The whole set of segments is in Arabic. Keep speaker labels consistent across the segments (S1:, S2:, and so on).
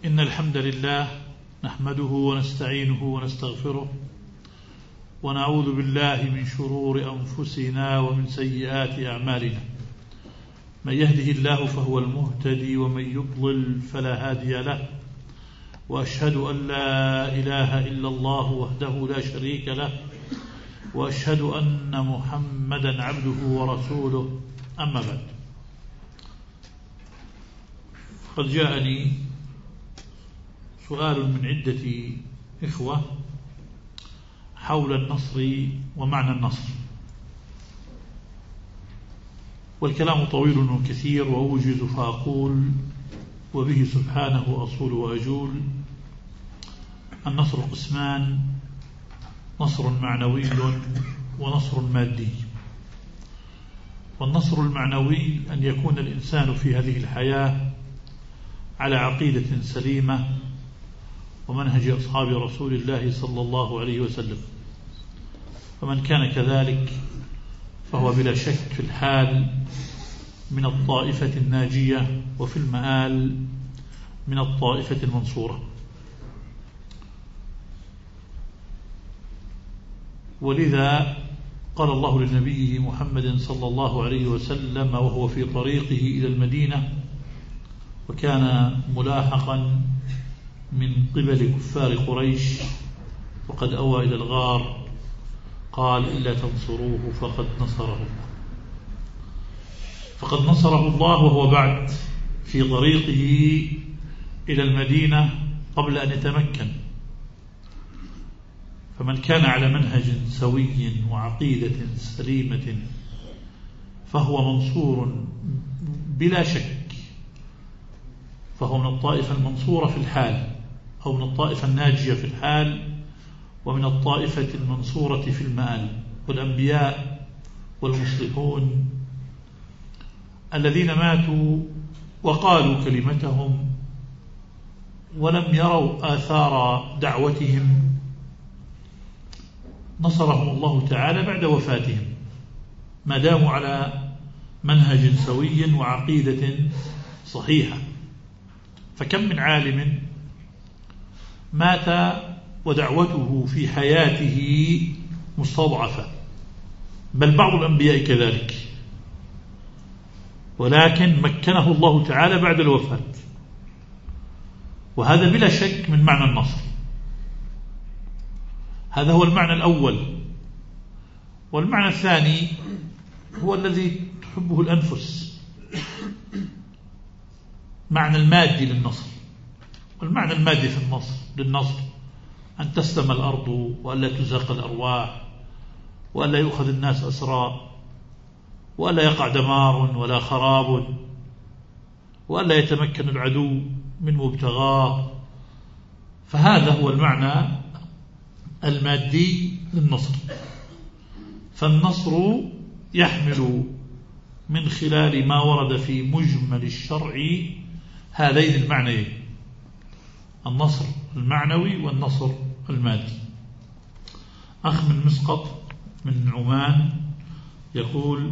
S1: إن الحمد لله نحمده ونستعينه ونستغفره ونعوذ بالله من شرور أنفسنا ومن سيئات أعمالنا. من يهده الله فهو المهتدي ومن يضلل فلا هادي له، وأشهد أن لا إله إلا الله وحده لا شريك له، وأشهد أن محمدا عبده ورسوله. أما بعد، قد جاءني سؤال من عدة إخوة حول النصر ومعنى النصر، والكلام طويل وكثير وأوجز فأقول وبه سبحانه أصول وأجول. النصر قسمان: نصر معنوي ونصر مادي. والنصر المعنوي أن يكون الإنسان في هذه الحياة على عقيدة سليمة ومنهج أصحاب رسول الله صلى الله عليه وسلم، فمن كان كذلك فهو بلا شك في الحال من الطائفة الناجية وفي المآل من الطائفة المنصورة. ولذا قال الله لنبيه محمد صلى الله عليه وسلم وهو في طريقه إلى المدينة وكان ملاحقا من قبل كفار قريش وقد أوى إلى الغار، قال: إلا تنصروه فقد نصره الله وهو بعد في طريقه إلى المدينة قبل أن يتمكن. فمن كان على منهج سوي وعقيدة سليمة فهو منصور بلا شك، فهو من الطائفة المنصورة في الحال، أو من الطائفة الناجية في الحال، ومن الطائفة المنصورة في المآل. والأنبياء والمصلحون الذين ماتوا وقالوا كلمتهم ولم يروا آثار دعوتهم نصرهم الله تعالى بعد وفاتهم، ما داموا على منهج سوي وعقيدة صحيحة. فكم من عالم مات ودعوته في حياته مستضعفة، بل بعض الأنبياء كذلك، ولكن مكنه الله تعالى بعد الوفاة. وهذا بلا شك من معنى النصر. هذا هو المعنى الأول. والمعنى الثاني هو الذي تحبه الأنفس، معنى المادي للنصر. والمعنى المادي في للنصر أن تسلم الأرض وألا تزاق الأرواح وألا يؤخذ الناس أسرى وألا يقع دمار ولا خراب وألا يتمكن العدو من مبتغاه. فهذا هو المعنى المادي للنصر. فالنصر يحمل من خلال ما ورد في مجمل الشرع هذين المعنيين: النصر المعنوي والنصر المادي. أخ من مسقط من عمان يقول: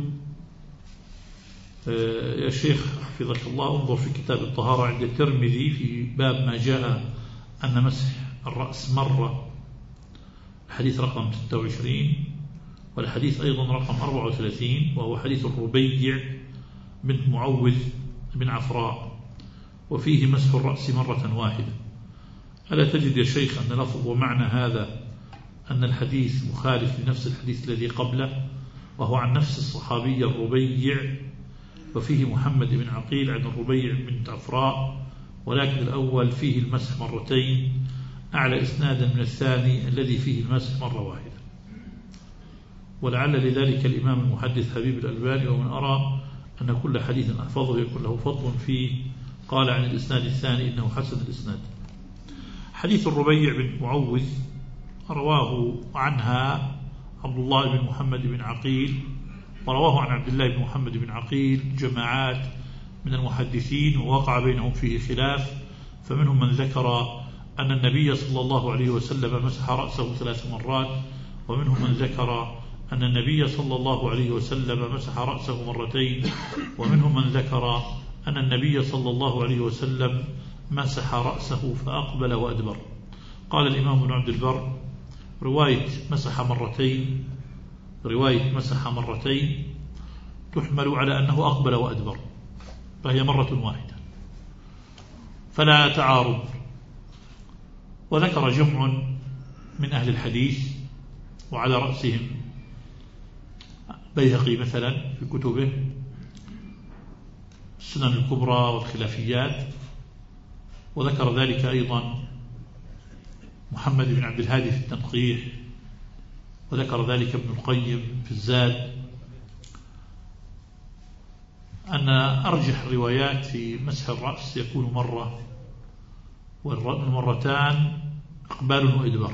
S1: يا شيخ حفظك الله، انظر في كتاب الطهارة عند الترمذي في باب ما جاء أن مسح الرأس مرة، الحديث رقم 26، والحديث أيضا رقم 34، وهو حديث الربيع بنت معوذ بن عفراء، وفيه مسح الرأس مرة واحدة. ألا تجد يا شيخ أن لفظ ومعنى هذا أن الحديث مخالف لنفس الحديث الذي قبله، وهو عن نفس الصحابي الربيع، وفيه محمد بن عقيل عن الربيع بنت عفراء، ولكن الأول فيه المسح مرتين أعلى إسنادا من الثاني الذي فيه المسح مرة واحدة. ولعل لذلك الإمام المحدث حبيب الألباني ومن أرى أن كل حديث أحفظه يكون له فضل فيه قال عن الإسناد الثاني إنه حسن الإسناد. حديث الربيع بن معوذ رواه عنها عبد الله بن محمد بن عقيل، ورواه عن عبد الله بن محمد بن عقيل جماعات من المحدثين، ووقع بينهم فيه خلاف، فمنهم من ذكر أن النبي صلى الله عليه وسلم مسح رأسه 3 مرات، ومنهم من ذكر أن النبي صلى الله عليه وسلم مسح رأسه 2 مرات، ومنهم من ذكر أن النبي صلى الله عليه وسلم مسح رأسه فأقبل وأدبر. قال الإمام ابن عبد البر: رواية مسح مرتين تحمل على أنه أقبل وأدبر، فهي مرة واحدة فلا تعارض. وذكر جمع من أهل الحديث وعلى رأسهم بيهقي مثلا في كتبه السنن الكبرى والخلافيات، وذكر ذلك أيضا محمد بن عبد الهادي في التنقيح، وذكر ذلك ابن القيم في الزاد، أن أرجح الروايات في مسح الرأس يكون مرة، والمرتان إقبال وإدبار.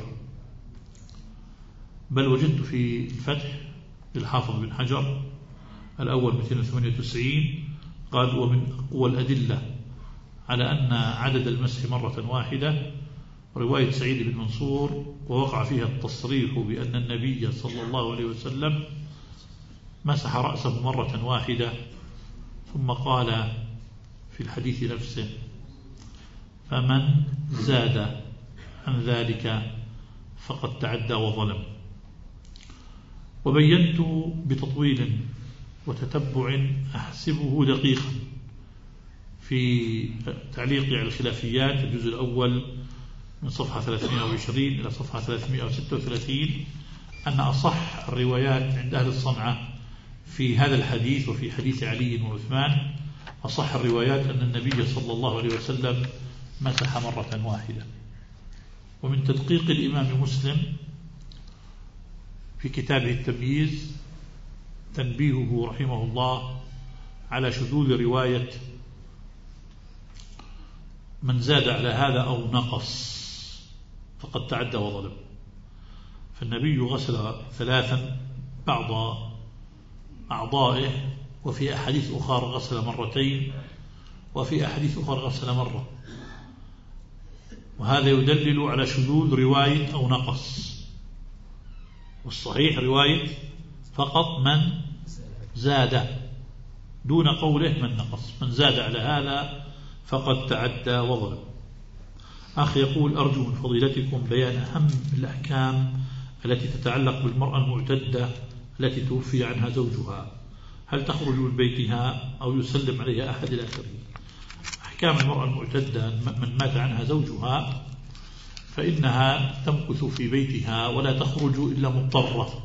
S1: بل وجدت في الفتح للحافظ بن حجر الأول 298 قال: ومن أقوى الأدلة على أن عدد المسح مرة واحدة رواية سعيد بن منصور، ووقع فيها التصريح بأن النبي صلى الله عليه وسلم مسح رأسه مرة واحدة، ثم قال في الحديث نفسه: فمن زاد عن ذلك فقد تعدى وظلم. وبينت بتطويل وتتبع أحسبه دقيقا في تعليقي على الخلافيات الجزء الأول من صفحة 320 إلى صفحة 336 أن أصح الروايات عند أهل الصنعة في هذا الحديث وفي حديث علي وعثمان، أصح الروايات أن النبي صلى الله عليه وسلم مسح مرة واحدة. ومن تدقيق الإمام مسلم في كتابه التمييز تنبيهه رحمه الله على شذوذ رواية من زاد على هذا أو نقص فقد تعدى وظلم. فالنبي غسل ثلاثا بعض أعضائه، وفي أحاديث أخرى غسل مرتين، وفي أحاديث أخرى غسل مرة، وهذا يدلل على شذوذ رواية أو نقص. والصحيح رواية فقط من زاد دون قوله من نقص، من زاد على هذا فقد تعدى وظلم. أخي يقول: أرجو من فضيلتكم بيان أهم الأحكام التي تتعلق بالمرأة المعتدة التي توفي عنها زوجها، هل تخرج من بيتها أو يسلم عليها أحد الآخرين؟ أحكام المرأة المعتدة من مات عنها زوجها فإنها تمكث في بيتها ولا تخرج إلا مضطرة.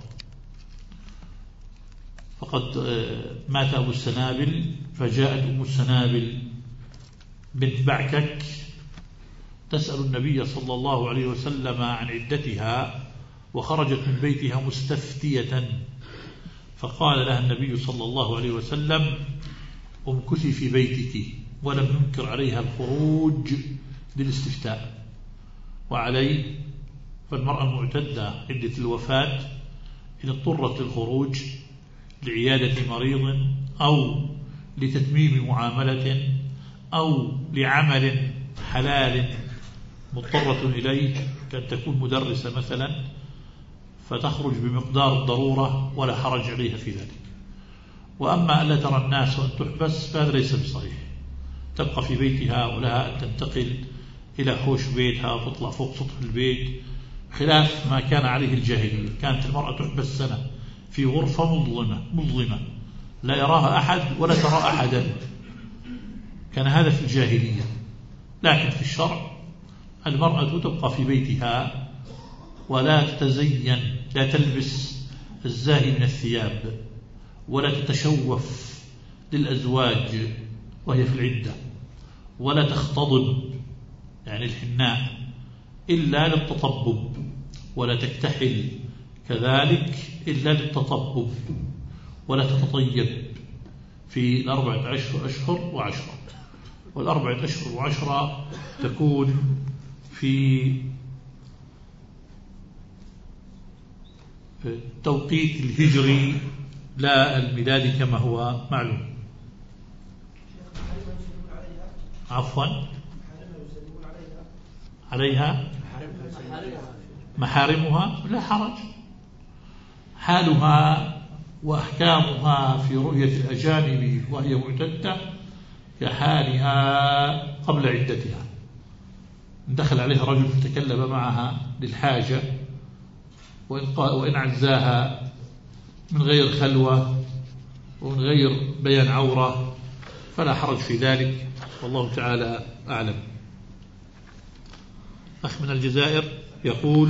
S1: فقد مات أبو السنابل فجاءت أم السنابل بنت بعكك تسأل النبي صلى الله عليه وسلم عن عدتها، وخرجت من بيتها مستفتية، فقال لها النبي صلى الله عليه وسلم: امكثي في بيتك، ولم ينكر عليها الخروج للاستفتاء. وعليه فالمرأة المعتدة عدة الوفاة إن اضطرت للخروج لعيادة مريض أو لتتميم معاملة أو لعمل حلال مضطرة إليه، كأن تكون مدرسة مثلا، فتخرج بمقدار الضرورة ولا حرج عليها في ذلك. وأما ألا ترى الناس وأن تحبس فهذا ليس بصحيح، تبقى في بيتها ولها أن تنتقل إلى حوش بيتها وتطلع فوق سطح البيت، خلاف ما كان عليه الجاهلية. كانت المرأة تحبس سنة في غرفة مظلمة لا يراها أحد ولا ترى أحدا، كان هذا في الجاهلية. لكن في الشرع المرأة تبقى في بيتها ولا تتزين، لا تلبس الزاهي من الثياب، ولا تتشوف للأزواج وهي في العدة، ولا تختضب يعني الحناء إلا للتطبب، ولا تكتحل كذلك إلا للتطبب، ولا تتطيب في 4 أشهر و10. وال4 أشهر و10 تكون في التوقيت الهجري لا الميلادي كما هو معلوم. عفوا عليها محارمها لا حرج، حالها وأحكامها في رؤية الأجانب وهي معتدة كحالها قبل عدتها. دخل عليها رجل فتكلم معها للحاجة وإن عزاها من غير خلوة ومن غير بيان عورة فلا حرج في ذلك، والله تعالى أعلم. أخ من الجزائر يقول: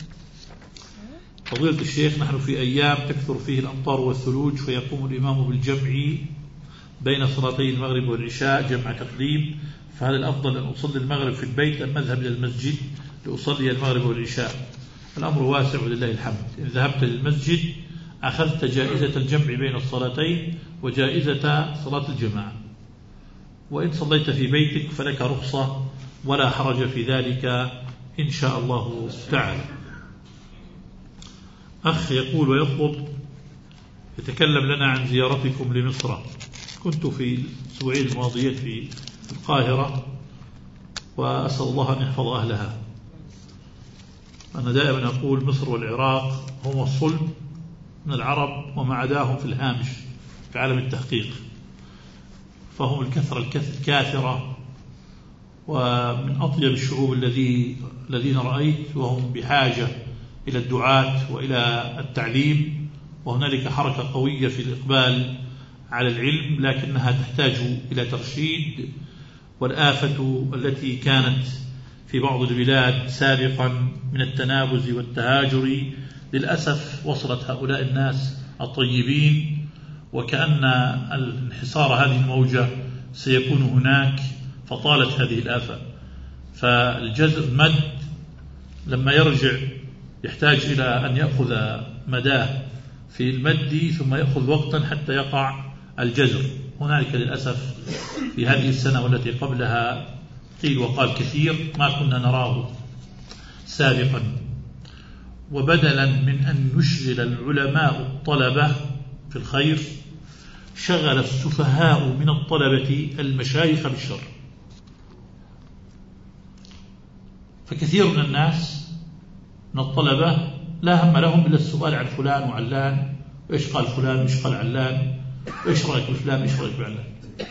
S1: فضيلة الشيخ، نحن في أيام تكثر فيه الأمطار والثلوج، فيقوم الإمام بالجمع بين صلاتي المغرب والعشاء جمع تقديم، فهل الأفضل أن أصلي المغرب في البيت أم أذهب إلى المسجد لأصلي المغرب والعشاء؟ الأمر واسع ولله الحمد. إن ذهبت للمسجد أخذت جائزة الجمع بين الصلاتين وجائزة صلاة الجماعة، وإن صليت في بيتك فلك رخصة ولا حرج في ذلك إن شاء الله تعالى. أخ يقول ويطلب يتكلم لنا عن زيارتكم لمصر. كنت في الأسبوعين الماضيين في القاهرة وأسأل الله أن يحفظ أهلها. أنا دائما أقول مصر والعراق هم الصلب من العرب وما عداهم في الهامش في عالم التحقيق، فهم الكثرة الكاثرة ومن أطيب الشعوب الذين رأيت، وهم بحاجة إلى الدعاة وإلى التعليم، وهنالك حركة قوية في الإقبال على العلم، لكنها تحتاج إلى ترشيد. والآفة التي كانت في بعض البلاد سابقا من التنابز والتهاجر للأسف وصلت هؤلاء الناس الطيبين، وكأن انحصار هذه الموجة سيكون هناك فطالت هذه الآفة. فالجزر المد لما يرجع يحتاج إلى أن يأخذ مداه في المد ثم يأخذ وقتا حتى يقع الجزر. هنالك للأسف في هذه السنة والتي قبلها قيل وقال كثير ما كنا نراه سابقا. وبدلا من أن يشغل العلماء الطلبة في الخير شغل السفهاء من الطلبة المشايخ بالشر. فكثير من الناس من الطلبة لا هم لهم إلا السؤال عن فلان وعلان، إيش قال فلان وإيش قال علان، إيش رأيك بفلان إيش رأيك بعلان.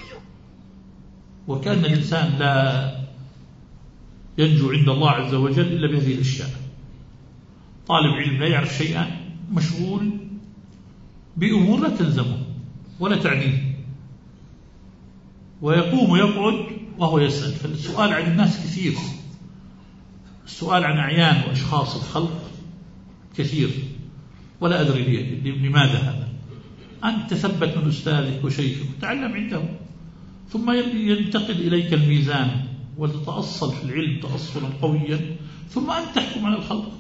S1: وكأن الإنسان لا ينجو عند الله عز وجل إلا بهذه الأشياء. طالب علم لا يعرف شيئا مشغول بأمور لا تلزمه ولا تعنيه، ويقوم ويقعد وهو يسأل. فالسؤال عن الناس كثير، السؤال عن أعيان وأشخاص الخلق كثير، ولا أدري لماذا هذا. أن تثبت من أستاذك وشيخك وتعلم عنده، ثم ينتقل إليك الميزان وتتأصل في العلم تأصلا قويا، ثم أن تحكم على الخلق.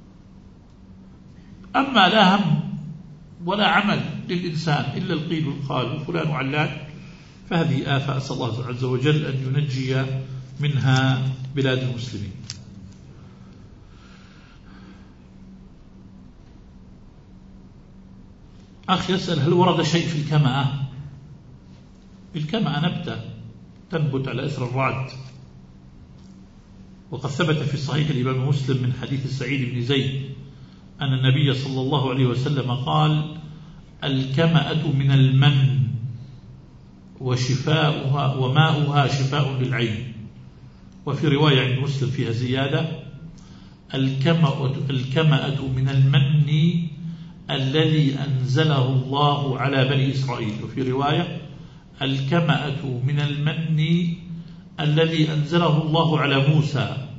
S1: أما لا هم ولا عمل للإنسان إلا القيل والقال وفلان وعلان، فهذه آفة أسأل الله عز وجل أن ينجي منها بلاد المسلمين. أخ يسأل: هل ورد شيء في الكمأة؟ الكمأة نبتة تنبت على إثر الرعد، وقد ثبت في صحيح الإمام مسلم من حديث سعيد بن زيد أن النبي صلى الله عليه وسلم قال: الكمأة من المن وشفاؤها وماؤها شفاء للعين. وفي رواية عند مسلم فيها زيادة: الكمأة من المن الذي أنزله الله على بني إسرائيل. وفي رواية: الكمأة من المن الذي أنزله الله على موسى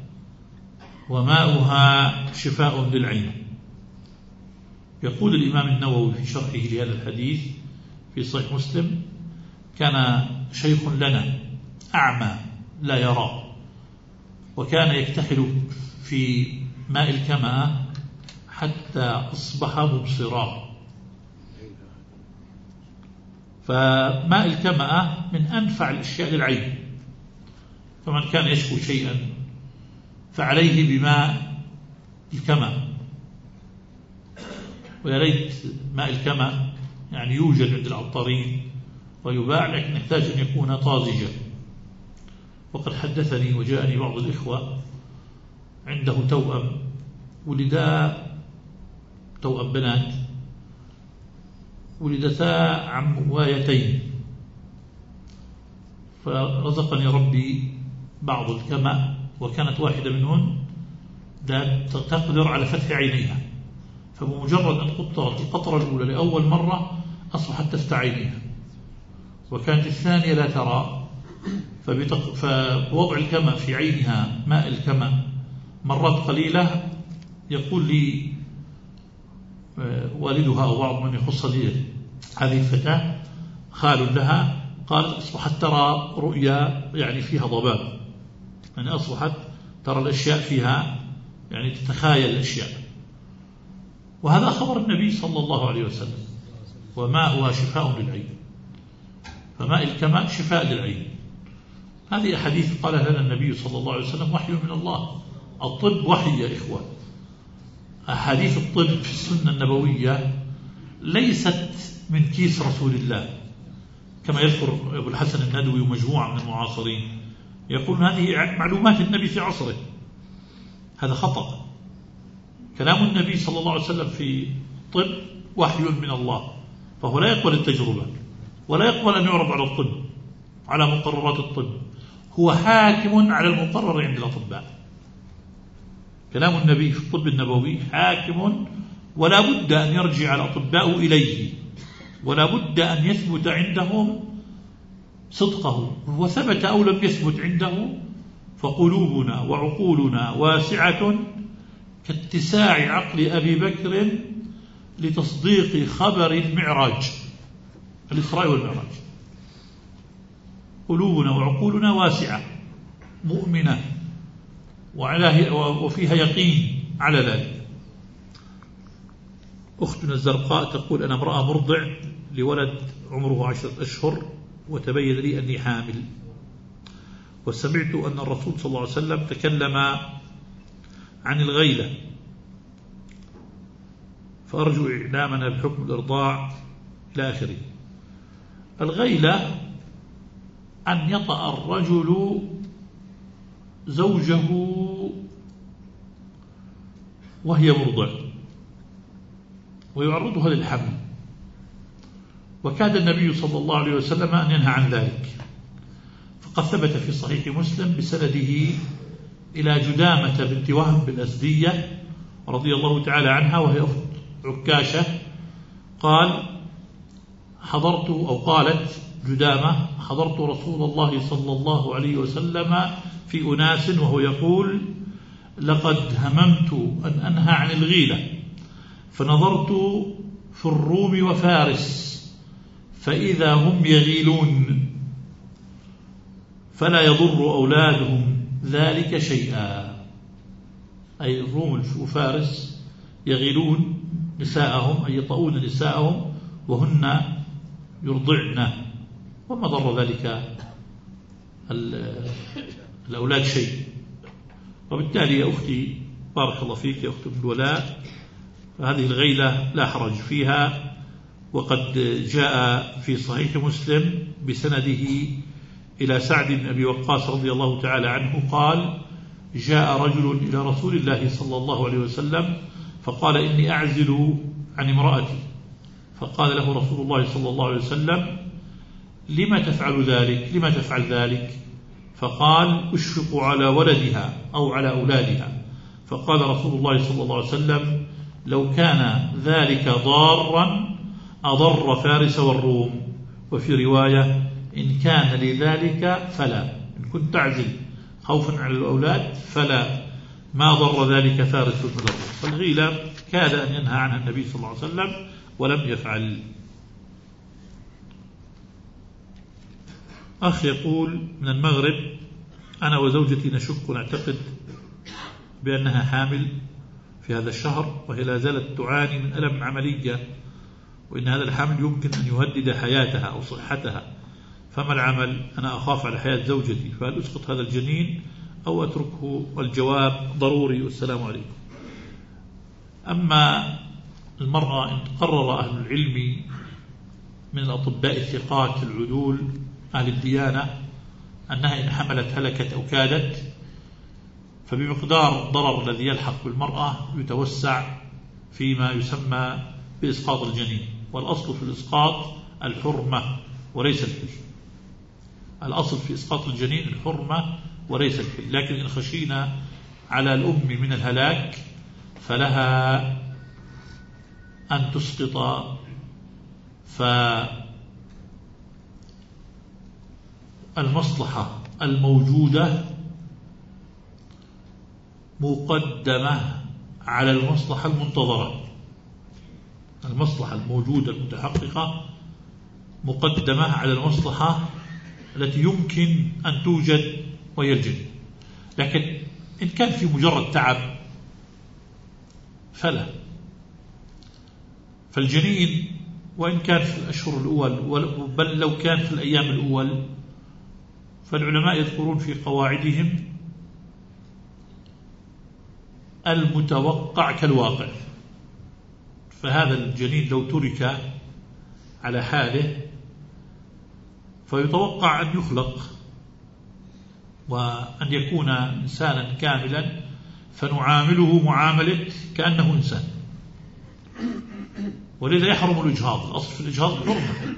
S1: وماؤها شفاء للعين. يقول الإمام النووي في شرحه لهذا الحديث في صحيح مسلم: كان شيخ لنا أعمى لا يرى، وكان يكتحل في ماء الكمأة حتى أصبح مبصرا. فماء الكمأة من أنفع الأشياء للعين، فمن كان يشكو شيئا فعليه بماء الكمأة. ويا ريت ماء الكمأة يعني يوجد عند العطارين ويباع، لكن يحتاج أن يكون طازجا. وقد حدثني وجاءني بعض الإخوة عنده توأم، ولدا توأم بنات، ولدتا عمواتين، فرزقني ربي بعض الكمأ وكانت واحدة منهن لا تقدر على فتح عينيها، فبمجرد أن قطرت القطرة الأولى لأول مرة أصبحت تفتح عينيها، وكانت الثانية لا ترى، فبوضع الكمأ في عينها ماء الكمأ مرات قليلة يقول لي والدها أو بعض من يخص هذه الفتاة خال لها، قال أصبحت ترى رؤيا يعني فيها ضباب، يعني أصبحت ترى الأشياء فيها يعني تتخيل الأشياء. وهذا خبر النبي صلى الله عليه وسلم، وماؤها شفاء للعين، فماء الكماء شفاء للعين. هذه أحاديث قالها لنا النبي صلى الله عليه وسلم وحي من الله. الطب وحي يا إخوة. أحاديث الطب في السنة النبوية ليست من كيس رسول الله كما يذكر أبو الحسن الندوي ومجموعة من المعاصرين، يقول هذه معلومات النبي في عصره. هذا خطأ. كلام النبي صلى الله عليه وسلم في الطب وحي من الله، فهو لا يقبل التجربة ولا يقبل أن يعرض على الطب على مقررات الطب، هو حاكم على المقرر عند الأطباء. كلام النبي في الطب النبوي حاكم، ولا بد أن يرجع الأطباء إليه، ولا بد أن يثبت عندهم صدقه، وثبت أو لم يثبت عنده فقلوبنا وعقولنا واسعة كاتساع عقل أبي بكر لتصديق خبر المعراج، الإسراء والمعراج. قلوبنا وعقولنا واسعة مؤمنة وفيها يقين على ذلك. أختنا الزرقاء تقول أنا امرأة مرضع لولد عمره 10 أشهر، وتبين لي أني حامل، وسمعت أن الرسول صلى الله عليه وسلم تكلم عن الغيلة، فأرجو إعلامنا بحكم الإرضاع إلى آخره. الغيلة أن يطأ الرجل زوجه وهي مرضع ويعرضها للحمل، وكاد النبي صلى الله عليه وسلم أن ينهى عن ذلك، فقد ثبت في صحيح مسلم بسنده إلى جدامة بنت وهب الأسدية رضي الله تعالى عنها، وهي أخت عكاشة، قالت جدامة حضرت رسول الله صلى الله عليه وسلم في أناس وهو يقول لقد هممت أن أنهى عن الغيلة، فنظرت في الروم وفارس فإذا هم يغيلون فلا يضر أولادهم ذلك شيئا. أي الروم وفارس يغيلون نساءهم، أي يطؤون نساءهم وهن يرضعن، وما ضر ذلك الأولاد شيء. وبالتالي يا أختي بارك الله فيك يا أخت ابن الولاء، فهذه الغيلة لا حرج فيها، وقد جاء في صحيح مسلم بسنده إلى سعد بن أبي وقاص رضي الله تعالى عنه قال جاء رجل إلى رسول الله صلى الله عليه وسلم فقال إني أعزل عن امرأتي، فقال له رسول الله صلى الله عليه وسلم لما تفعل ذلك؟ فقال أشفق على ولدها أو على أولادها، فقال رسول الله صلى الله عليه وسلم لو كان ذلك ضارا أضر فارس والروم، وفي رواية إن كان لذلك فلا، إن كنت تعزل خوفا على الأولاد فلا، ما ضر ذلك فارس والروم. فالغيلة كاد أن ينهى عنها النبي صلى الله عليه وسلم ولم يفعل. أخ يقول من المغرب أنا وزوجتي نشك ونعتقد بأنها حامل في هذا الشهر، وهي لا زالت تعاني من ألم عملية، وإن هذا الحمل يمكن أن يهدد حياتها أو صحتها، فما العمل؟ أنا أخاف على حياة زوجتي، فهل أسقط هذا الجنين أو أتركه؟ والجواب ضروري، والسلام عليكم. أما المرأة إن تقرر أهل العلم من الأطباء الثقات العدول أهل الديانة أنها إن حملت هلكت أو كادت، فبمقدار الضرر الذي يلحق بالمرأة يتوسع فيما يسمى بإسقاط الجنين، والأصل في الإسقاط الحرمة وليس الحجم. الأصل في إسقاط الجنين الحرمة وليس الحل. لكن إن خشينا على الأم من الهلاك فلها أن تسقط، فالمصلحة الموجودة مقدمة على المصلحة المنتظرة. المصلحة الموجودة المتحققة مقدمة على المصلحة التي يمكن أن توجد وهي الجنين. لكن إن كان في مجرد تعب فلا. فالجنين وإن كان في الأشهر الأول بل لو كان في الأيام الأول، فالعلماء يذكرون في قواعدهم المتوقع كالواقع. فهذا الجنين لو ترك على حاله فيتوقع أن يخلق وأن يكون إنسانا كاملا، فنعامله معاملة كأنه إنسان. ولذا يحرم الإجهاض. الأصل في الإجهاض حرمة.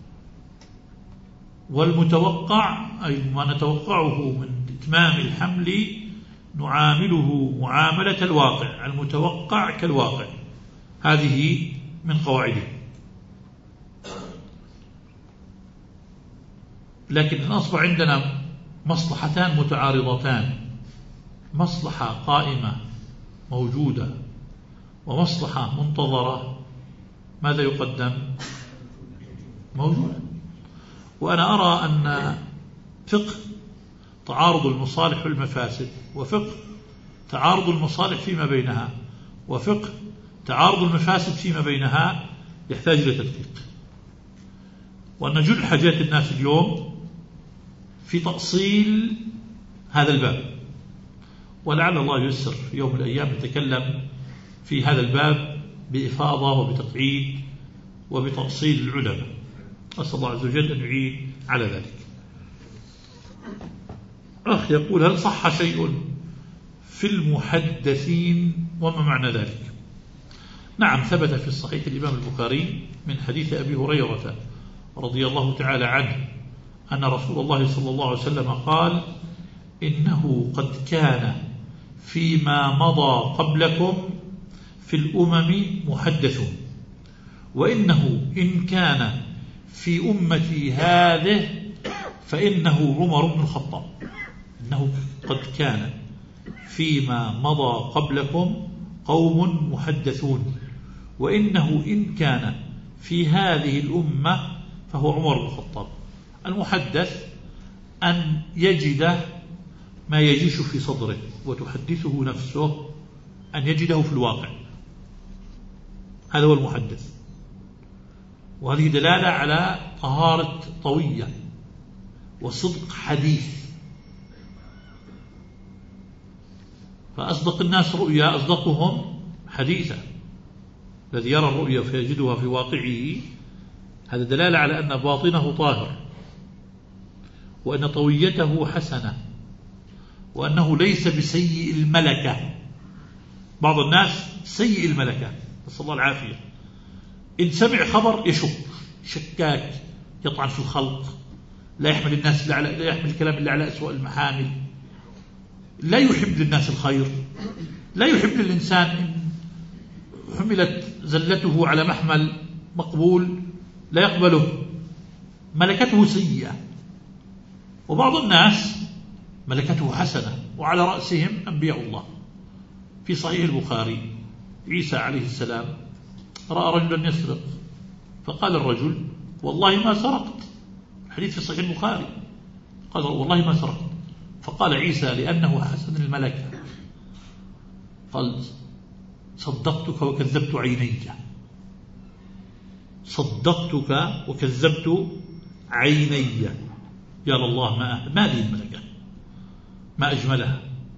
S1: والمتوقع أي ما نتوقعه من إتمام الحمل نعامله معاملة الواقع، المتوقع كالواقع. هذه من قواعده. لكن إن أصبح عندنا مصلحتان متعارضتان، مصلحة قائمة موجودة ومصلحة منتظرة، ماذا يقدم؟ موجودة. وأنا أرى أن فقه تعارض المصالح والمفاسد، وفقه تعارض المصالح فيما بينها، وفقه تعارض المفاسد فيما بينها يحتاج إلى تدقيق. وأن جل حاجات الناس اليوم في تأصيل هذا الباب، ولعل الله ييسر في يوم من الأيام نتكلم في هذا الباب بإفاضة وبتقعيد وبتأصيل العلماء. أسأل الله عز وجل أن يعين على ذلك. أخ يقول: هل صح شيء في المحدثين وما معنى ذلك؟ نعم، ثبت في الصحيح الإمام البخاري من حديث أبي هريرة رضي الله تعالى عنه أن رسول الله صلى الله عليه وسلم قال: إنه قد كان فيما مضى قبلكم في الأمم محدثون، وإنه إن كان في أمتي هذه فإنه عمر بن الخطاب. إنه قد كان فيما مضى قبلكم قوم محدثون، وإنه إن كان في هذه الأمة فهو عمر بن الخطاب. المحدث أن يجد ما يجيش في صدره وتحدثه نفسه، أن يجده في الواقع. هذا هو المحدث. وهذه دلالة على طهارة طوية وصدق حديث. فأصدق الناس رؤيا أصدقهم حديثا. الذي يرى الرؤيا فيجدها في واقعه، هذا دلالة على أن باطنه طاهر، وأن طويته حسنة، وأنه ليس بسيء الملكة. بعض الناس سيء الملكة، نسأل الله العافية. إن سمع خبر يشك، شكاك، يطعن في الخلق، لا يحمل الناس لا يحمل الكلام إلا على أسوأ المحامل، لا يحب للناس الخير، لا يحب للإنسان إن حملت زلته على محمل مقبول لا يقبله، ملكته سيئة. وبعض الناس ملكته حسنة، وعلى رأسهم أنبياء الله. في صحيح البخاري عيسى عليه السلام رأى رجلا يسرق، فقال الرجل: والله ما سرقت. حديث في صحيح البخاري. قال: والله ما سرقت. فقال عيسى لأنه حسن الملكة، قال: صدقتك وكذبت عيني. صدقتك وكذبت عيني. يا الله، ما لي الملكة، ما أجملها،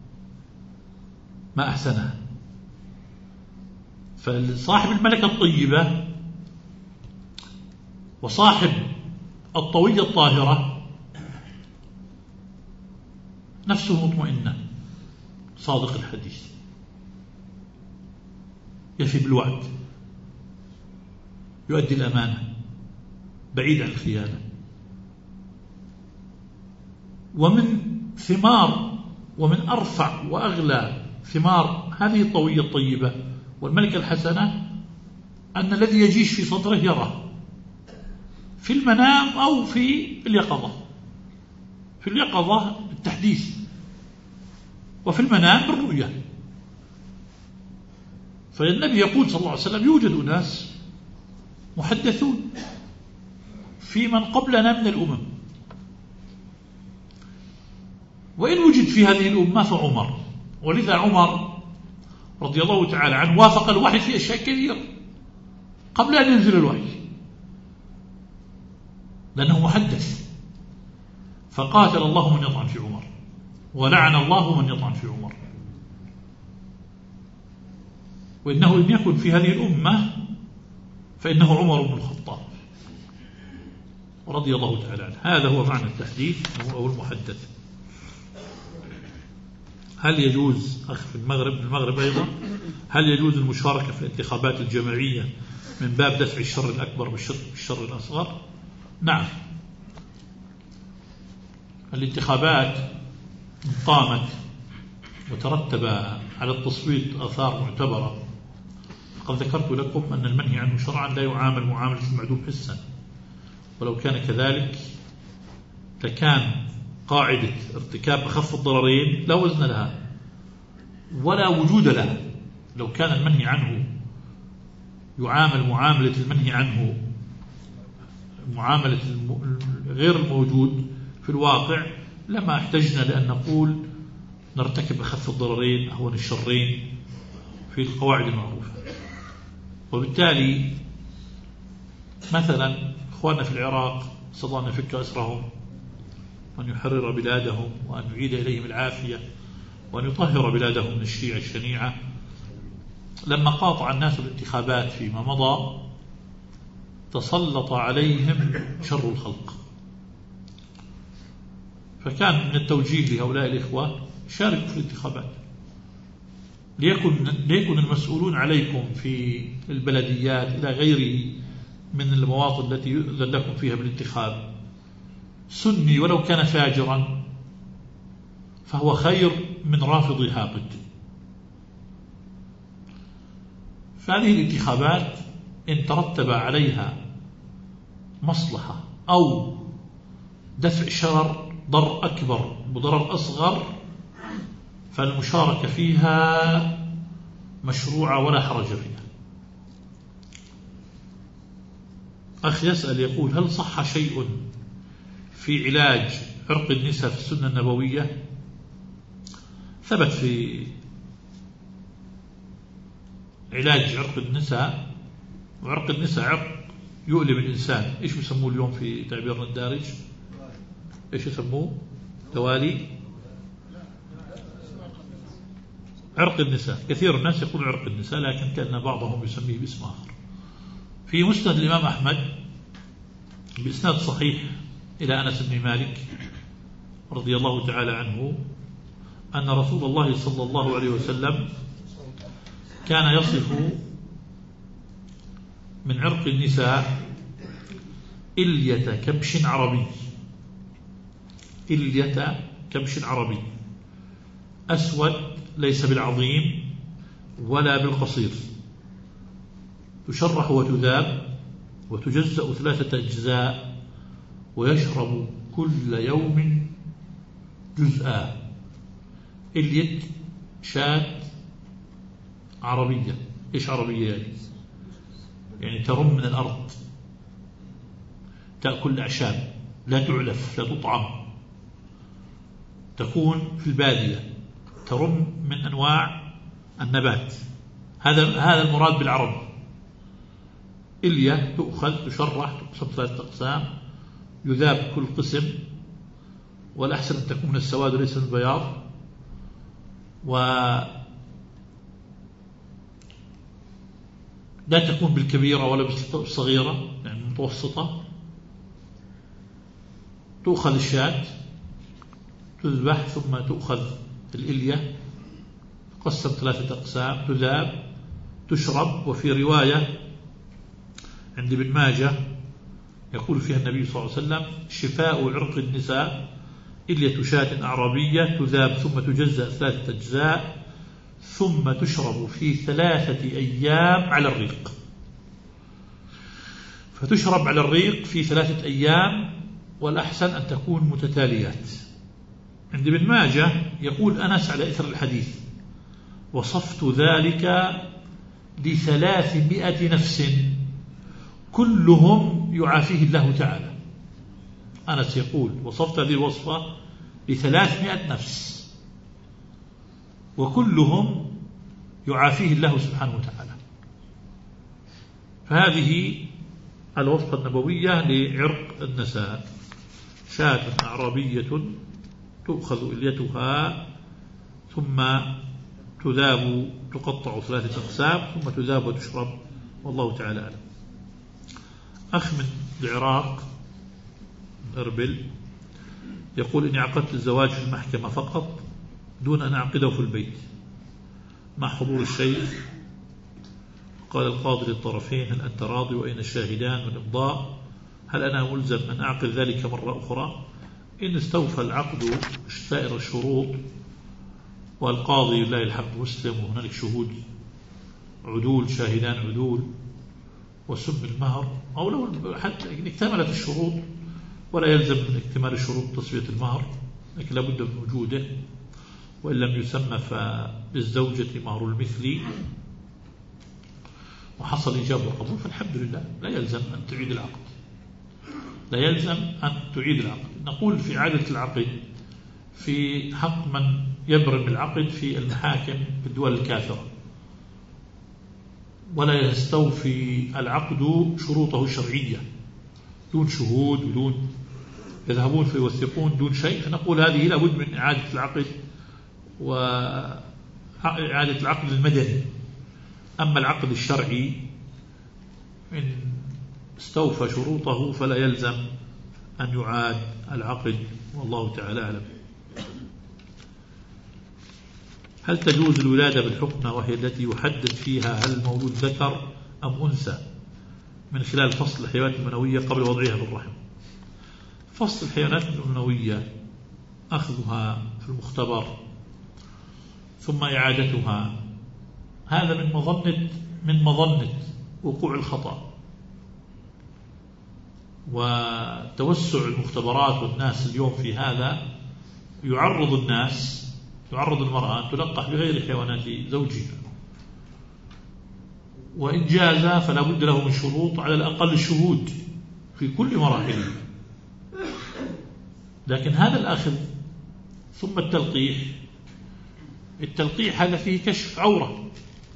S1: ما أحسنها. فصاحب الملكة الطيبة وصاحب الطوية الطاهرة نفسه مطمئنة، صادق الحديث، يفي بالوعد، يؤدي الأمانة، بعيد عن الخيانة. ومن ثمار ومن أرفع وأغلى ثمار هذه الطوية الطيبة والملكة الحسنة أن الذي يجيش في صدره يراه في المنام أو في اليقظة. في اليقظة التحديث، وفي المنام بالرؤية. فالنبي يقول صلى الله عليه وسلم يوجد ناس محدثون في من قبلنا من الأمم، وإن وجد في هذه الأمة فعمر. ولذا عمر رضي الله تعالى عنه وافق الوحي في أشياء كثيرة قبل أن ينزل الوحي، لأنه محدث. فقاتل الله من يطعن في عمر، ولعن الله من يطعن في عمر. وإنه إن يكن في هذه الأمة فإنه عمر بن الخطاب رضي الله تعالى عنه. هذا هو معنى التحديث أو المحدث. هل يجوز في المغرب أيضا هل يجوز المشاركة في الانتخابات الجماعية من باب دفع الشر الأكبر بالشر الأصغر؟ نعم. الانتخابات قامت وترتب على التصويت آثار معتبرة. قد ذكرت لكم أن المنهي عنه شرعا لا يعامل معاملة المعدوم حسا، ولو كان كذلك لكان قاعدة ارتكاب أخف الضررين لا وزن لها ولا وجود لها. لو كان المنهي عنه يعامل معاملة المنهي عنه معاملة غير الموجود في الواقع لما احتجنا لأن نقول نرتكب أخف الضررين أهون الشرين في القواعد المعروفة. وبالتالي مثلا إخواننا في العراق صلى الله أن يفك أسرهم وأن يحرر بلادهم وأن يعيد إليهم العافية وأن يطهر بلادهم من الشيعة الشنيعة، لما قاطع الناس الانتخابات فيما مضى تسلط عليهم شر الخلق. فكان من التوجيه لهؤلاء الإخوة شاركوا في الانتخابات ليكن المسؤولون عليكم في البلديات إلى غيره من المواطن التي يؤذن لكم فيها بالانتخاب سني ولو كان فاجرا فهو خير من رافض هابط. فهذه الانتخابات إن ترتب عليها مصلحة أو دفع شرر ضرر أكبر وضرر أصغر فالمشاركة فيها مشروعة ولا حرج فيها. أخ يسأل يقول هل صح شيء في علاج عرق النساء في السنة النبوية؟ ثبت في علاج عرق النساء، وعرق النساء عرق يؤلم الإنسان. إيش يسموه اليوم في تعبيرنا الدارج؟ إيش يسموه؟ توالي عرق النساء. كثير الناس يقول عرق النساء لكن كأن بعضهم يسميه باسم آخر. في مسند الإمام أحمد بإسناد صحيح إلى أنس بن مالك رضي الله تعالى عنه أن رسول الله صلى الله عليه وسلم كان يصف من عرق النساء إلية كبش عربي، إلية كبش عربي أسود ليس بالعظيم ولا بالقصير، تشرح وتذاب وتجزأ 3 أجزاء ويشرب كل يوم جزءا. إلية شاة عربية. إيش عربية يعني ترم من الأرض، تأكل الأعشاب، لا تعلف لا تطعم، تكون في البادية، ترم من أنواع النبات. هذا المراد بالعرب. إلية تؤخذ تشرح تقسم 3 أقسام، يذاب كل قسم، والأحسن أن تكون من السواد وليس من البياض، ولا تكون بالكبيرة ولا بالصغيرة يعني متوسطة. تؤخذ الشاة تذبح ثم تؤخذ الإلية تقسم 3 أقسام، تذاب تشرب. وفي رواية عند ابن ماجه يقول فيها النبي صلى الله عليه وسلم شفاء عرق النساء إلية شاة أعرابية تذاب ثم تجزأ 3 أجزاء ثم تشرب في 3 أيام على الريق. فتشرب على الريق في 3 أيام، والأحسن أن تكون متتاليات. عند ابن ماجه يقول أنس على إثر الحديث: وصفت ذلك ل300 نفس كلهم يعافيه الله تعالى. أنس يقول: وصفت هذه الوصفة ل300 نفس وكلهم يعافيه الله سبحانه وتعالى. فهذه الوصفة النبوية لعرق النساء: شاة أعرابية تؤخذ إليتها ثم تذاب، تقطع 3 أقسام ثم تذاب وتشرب، والله تعالى أعلم. أخ من العراق أربل يقول: إني عقدت الزواج في المحكمة فقط دون أن أعقده في البيت مع حضور الشيخ. قال القاضي للطرفين: هل أنت راضي وأين الشاهدان والإمضاء؟ هل أنا ملزم أن أعقد ذلك مرة أخرى؟ إن استوفى العقد سائر الشروط والقاضي لله الحمد مسلم وهنالك شهود عدول، شاهدان عدول، وسم المهر، أو لو حتى اكتملت الشروط ولا يلزم من اكتمال الشروط تصفية المهر، لكن لابد من وجوده، وإن لم يسمى فللزوجة مهر المثل وحصل إجابة وقبول فالحمد لله، لا يلزم أن تعيد العقد، لا يلزم أن تعيد العقد. نقول في إعادة العقد في حق من يبرم العقد في المحاكم في الدول الكافرة، ولا يستوفي العقد شروطه الشرعية دون شهود ودون، يذهبون فيوثقون دون شيء، فنقول هذه لابد من إعادة العقد وإعادة العقد المدني. أما العقد الشرعي إن استوفى شروطه فلا يلزم أن يعاد العقد، والله تعالى أعلم. هل تجوز الولادة بالحقنة وهي التي يحدد فيها هل المولود ذكر أم أنثى من خلال فصل الحيوانات المنوية قبل وضعها في الرحم؟ فصل الحيوانات المنوية أخذها في المختبر ثم إعادتها، هذا من مظنة وقوع الخطأ، وتوسع المختبرات والناس اليوم في هذا يعرض المرأة أن تلقح بغير حيوانات زوجها، وإن جاز فلا بد له من شروط، على الأقل الشهود في كل مراحله. لكن هذا الأخذ ثم التلقيح هذا فيه كشف عورة،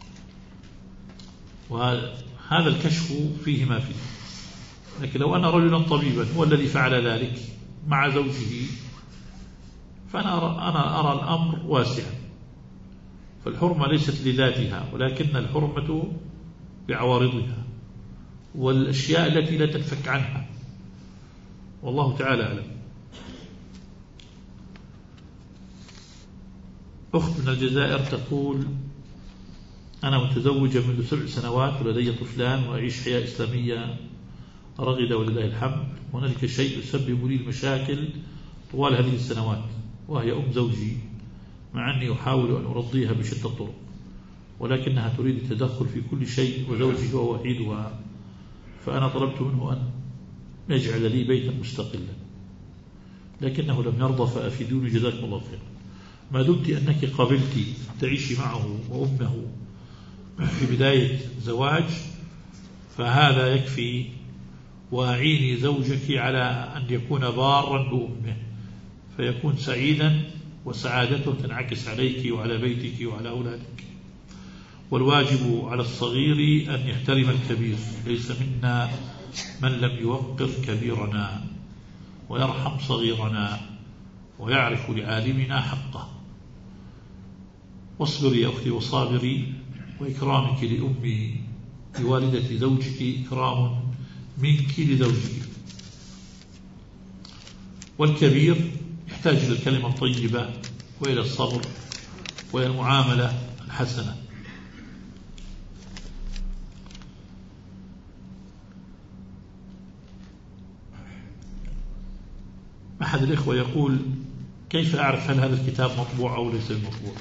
S1: وهذا الكشف فيه ما فيه. لكن لو أن رجلا طبيبا هو الذي فعل ذلك مع زوجه فأنا أرى الأمر واسعا، فالحرمة ليست لذاتها ولكن الحرمة بعوارضها والأشياء التي لا تنفك عنها، والله تعالى أعلم. أخت من الجزائر تقول: أنا متزوجة منذ 7 سنوات ولدي طفلان وأعيش حياة إسلامية رغدة ولله الحمد، هنالك شيء يسبب لي المشاكل طوال هذه السنوات، وهي أم زوجي، مع أني أحاول أن أرضيها بشتى الطرق، ولكنها تريد التدخل في كل شيء وزوجي هو وحيدها، فأنا طلبت منه أن يجعل لي بيتا مستقلا لكنه لم يرضى، فأفيدوني جزاكم الله خير. ما دمت أنك قبلت تعيشي معه وأمه في بداية زواج فهذا يكفي، وأعيني زوجك على أن يكون بارا بأمه فيكون سعيدا، وسعادته تنعكس عليك وعلى بيتك وعلى أولادك. والواجب على الصغير أن يحترم الكبير، ليس منا من لم يوقر كبيرنا ويرحم صغيرنا ويعرف لعالمنا حقه. واصبري يا أختي وصابري، وإكرامك لأمي لوالدة زوجك إكرام منك لزوجك. والكبير يحتاج إلى الكلمة الطيبة وإلى الصبر وإلى المعاملة الحسنة. أحد الإخوة يقول: كيف أعرف هل هذا الكتاب مطبوع أو ليس مطبوع؟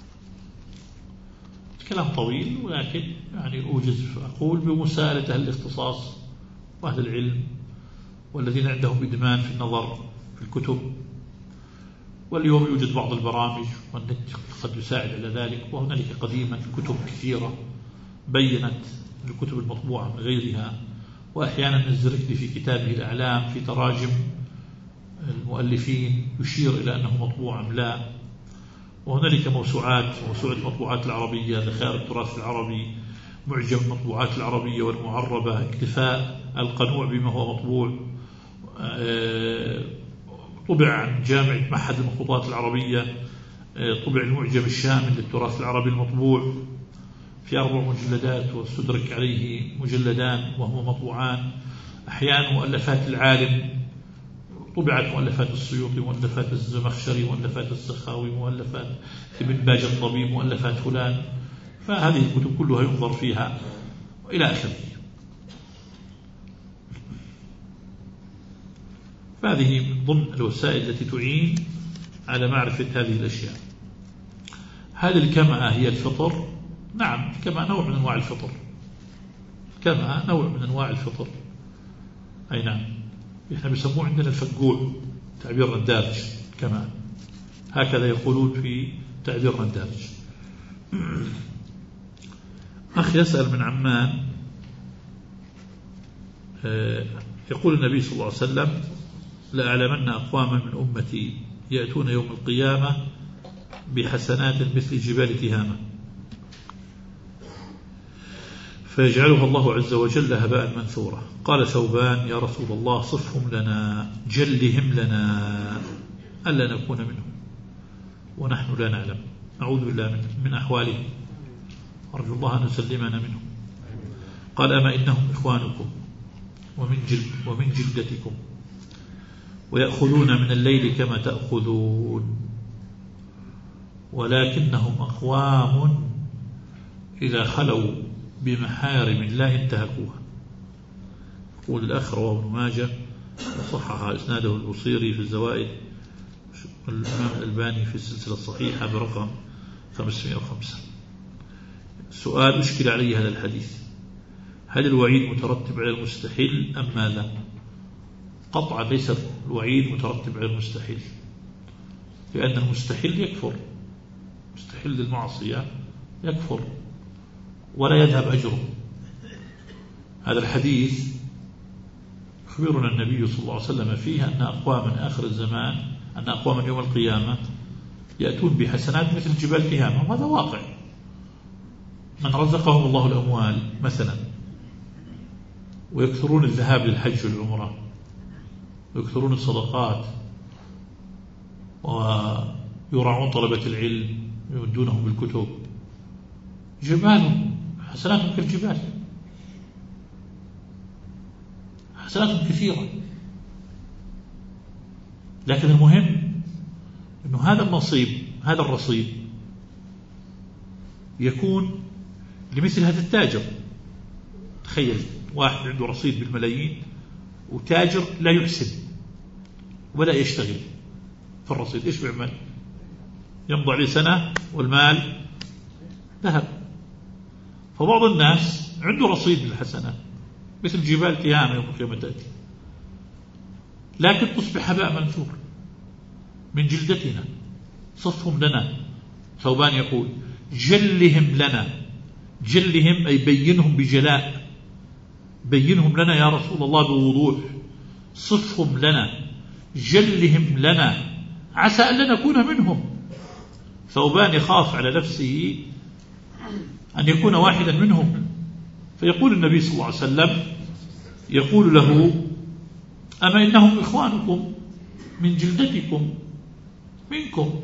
S1: كلام طويل، ولكن يعني أوجز أقول بمساءلة أهل الاختصاص وأهل العلم والذين عندهم إدمان في النظر في الكتب. واليوم يوجد بعض البرامج والنت قد يساعد على ذلك، وهنالك قديما كتب كثيرة بيّنت الكتب المطبوعة من غيرها. وأحيانا الزركلي في كتابه الأعلام في تراجم المؤلفين يشير إلى أنه مطبوع أم لا. وهنالك موسوعة المطبوعات العربية، ذخائر التراث العربي، معجم المطبوعات العربية والمعربة، اكتفاء القنوع بما هو مطبوع، طبع عن جامعة معهد المخطوطات العربية، طبع المعجم الشامل للتراث العربي المطبوع في 4 مجلدات، واستدرك عليه مجلدان وهما مطبوعان. أحيانا مؤلفات العالم طبعت، مؤلفات السيوطي، مؤلفات الزمخشري، مؤلفات السخاوي، مؤلفات ابن باج الطبيب، مؤلفات فلان. فهذه الكتب كلها ينظر فيها إلى آخره. فهذه من ضمن الوسائل التي تعين على معرفة هذه الأشياء. هل الكمأة هي الفطر؟ نعم، الكمأة نوع من أنواع الفطر. الكمأة نوع من أنواع الفطر، أي نعم. إحنا بيسموه عندنا الفقوع، تعبير ندارج كمان، هكذا يقولون في تعبير ندارج. أخ يسأل من عمان، يقول النبي صلى الله عليه وسلم: لأعلمن أقواما من أمتي يأتون يوم القيامة بحسنات مثل جبال تهامة فيجعلها الله عز وجل هباء منثورا. قال ثوبان: يا رسول الله صفهم لنا، جلهم لنا، ألا نكون منهم ونحن لا نعلم، نعوذ بالله من أحوالهم، أرجو الله أن يسلمنا منهم. قال: أما إنهم إخوانكم ومن جلدتكم ويأخذون من الليل كما تأخذون، ولكنهم أقوام إذا خلوا بمحارم الله انتهكوها. يقول الأخ: رواه ابن ماجه وصحح إسناده البصيري في الزوائد، والإمام الألباني في السلسلة الصحيحة برقم 505. السؤال: أشكل علي هذا الحديث، هل الوعيد مترتب على المستحيل أم ماذا؟ قطعا ليس الوعيد مترتب على المستحيل، لأن المستحيل يكفر، مستحيل للمعصية يكفر ولا يذهب أجره. هذا الحديث يخبرنا النبي صلى الله عليه وسلم فيه أن أقواما آخر الزمان، أن أقواما يوم القيامة يأتون بحسنات مثل جبال تهامة، وهذا واقع. من رزقهم الله الأموال مثلا، ويكثرون الذهاب للحج والعمرة، ويكثرون الصدقات، ويراعون طلبة العلم، يمدونهم بالكتب، جبالهم حسناتهم كالجبال، حسناتهم كثيرة. لكن المهم أنه هذا النصيب، هذا الرصيد يكون لمثل هذا التاجر. تخيل واحد عنده رصيد بالملايين، وتاجر لا يحسن ولا يشتغل في الرصيد، إيش بيعمل؟ يمضي عليه سنة والمال ذهب. فبعض الناس عنده رصيد بالحسنات مثل جبال تهامة يوم القيامة تأتي، لكن تصبح هباء منثور. من جلدتنا صفهم لنا. ثوبان يقول: جلهم لنا، جلهم أي بينهم بجلاء، بينهم لنا يا رسول الله بوضوح، صفهم لنا، جلهم لنا، عسى أن لا نكون منهم. ثوبان يخاف على نفسه أن يكون واحدا منهم، فيقول النبي صلى الله عليه وسلم، يقول له: أما إنهم إخوانكم من جلدتكم منكم.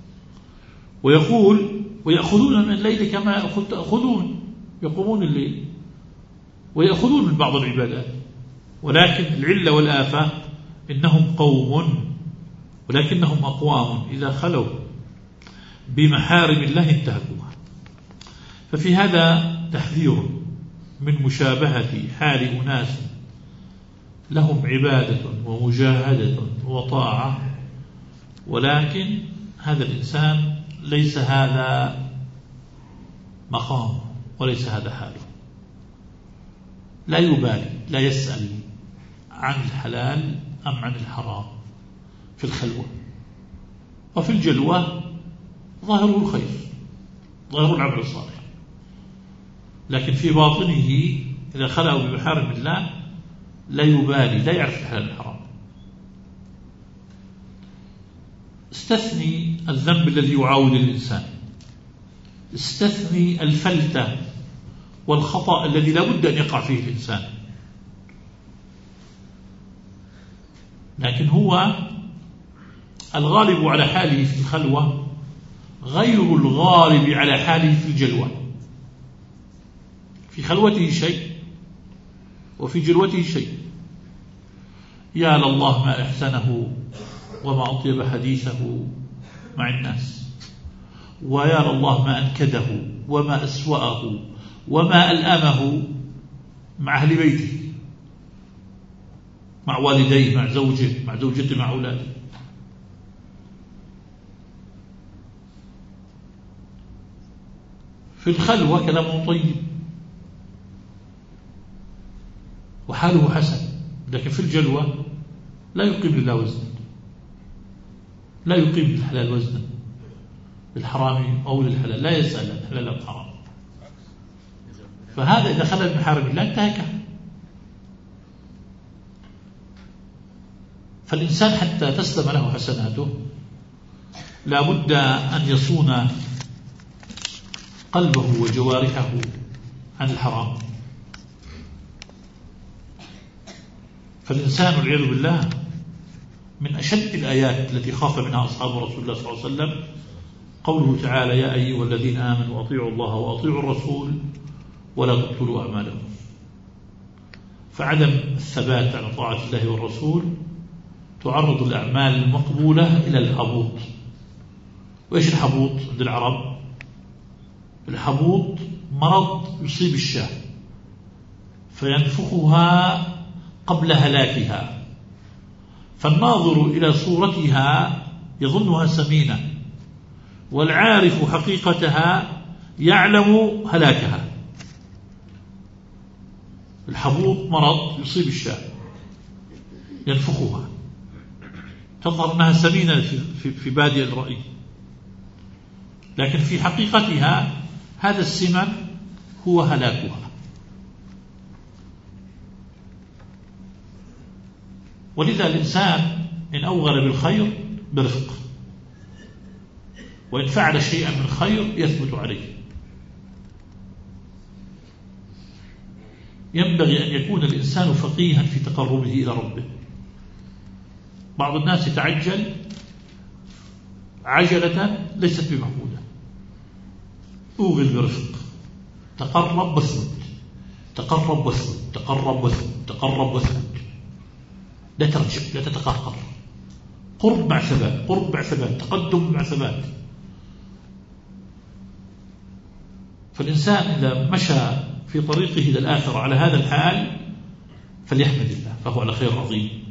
S1: ويقول: ويأخذون من الليل كما تأخذون، يقومون الليل ويأخذون من بعض العبادات، ولكن العلة والآفة إنهم قوم، ولكنهم أقوام إذا خلوا بمحارم الله انتهكوها. ففي هذا تحذير من مشابهة حال أناس لهم عبادة ومجاهدة وطاعة، ولكن هذا الإنسان ليس هذا مقامه وليس هذا حاله، لا يبالي، لا يسأل عن الحلال أم عن الحرام في الخلوة. وفي الجلوة ظاهره الخير، ظاهره العمل الصالح، لكن في باطنه إذا خلأوا بمحارم الله لا يبالي، لا يعرف الحلال والحرام. استثني الذنب الذي يعاود الإنسان، استثني الفلتة والخطأ الذي لا بد أن يقع فيه الإنسان، لكن هو الغالب على حاله في الخلوة غير الغالب على حاله في الجلوة. في خلوته شيء وفي جلوته شيء. يا لله ما أحسنه وما أطيب حديثه مع الناس، ويا لله ما أنكده وما أسوأه وما ألأمه مع أهل بيته، مع والديه، مع زوجه، مع زوجته، مع أولاده. في الخلوة كلامه طيب وحاله حسن، لكن في الجلوة لا يقيم لله وزنا، لا يقيم للحلال وزنا، للحرام أو للحلال، لا يسأل عن الحلال أو الحرام. فهذا إذا خلى بمحارم الله انتهك. فالإنسان حتى تسلم له حسناته لا بد أن يصون قلبه وجوارحه عن الحرام. فالإنسان والعياذ بالله من أشد الآيات التي خاف منها أصحاب رسول الله صلى الله عليه وسلم قوله تعالى: يا أيها الذين آمنوا أطيعوا الله وأطيعوا الرسول ولا تبطلوا أعمالكم. فعدم الثبات على طاعة الله والرسول تعرض الأعمال المقبولة إلى الحبوط. وإيش الحبوط عند العرب؟ الحبوط مرض يصيب الشاة فينفخها قبل هلاكها، فالناظر إلى صورتها يظنها سمينة، والعارف حقيقتها يعلم هلاكها. الحبوط مرض يصيب الشاة ينفخها، تظهر أنها سمينة في بادئ الرأي، لكن في حقيقتها هذا السمن هو هلاكها. ولذا الإنسان إن أوغل بالخير برفق، وإن فعل شيئا من خير يثبت عليه. ينبغي أن يكون الإنسان فقيها في تقربه إلى ربه. بعض الناس يتعجل عجلة ليست بمحمودة. أوغل برفق، تقرب واثبت، تقرب واثبت، تقرب واثبت، تقرب واثبت، لا ترجع، لا تتقهقر. قرب مع ثبات، قرب مع ثبات، تقدم مع ثبات. فالإنسان إذا مشى في طريقه إلى الآخرة على هذا الحال فليحمد الله، فهو على خير عظيم.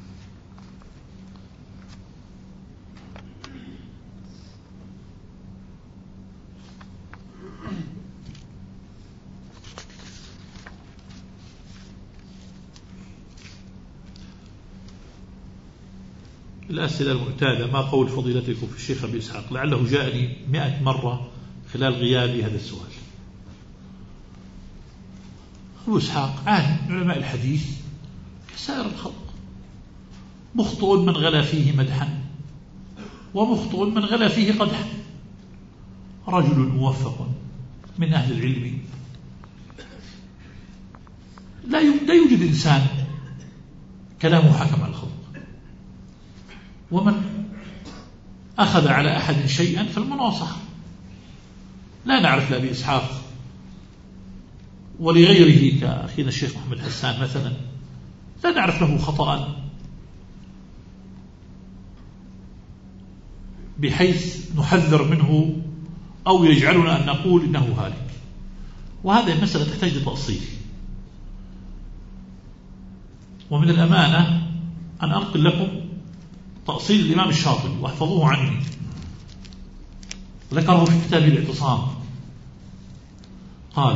S1: الأسئلة المعتادة: ما قول فضيلتكم في الشيخ أبي إسحاق؟ لعله جاءني 100 مرة خلال غيابي هذا السؤال. أبو إسحاق عالم من علماء الحديث كسائر الخلق، مخطئ من غلا فيه مدحا ومخطئ من غلا فيه قدحا، رجل موفق من أهل العلم. لا يوجد إنسان كلامه حكم على الخلق، ومن أخذ على أحد شيئا فالمناصحة. لا نعرف لأبي إسحاق ولغيره كأخينا الشيخ محمد حسان مثلا، لا نعرف له خطأ بحيث نحذر منه أو يجعلنا أن نقول إنه هالك. وهذه المسألة تحتاج لتأصيل. ومن الأمانة أن أنقل لكم تأصيل الإمام الشاطبي واحفظوه عني، ذكره في كتاب الاعتصام، قال: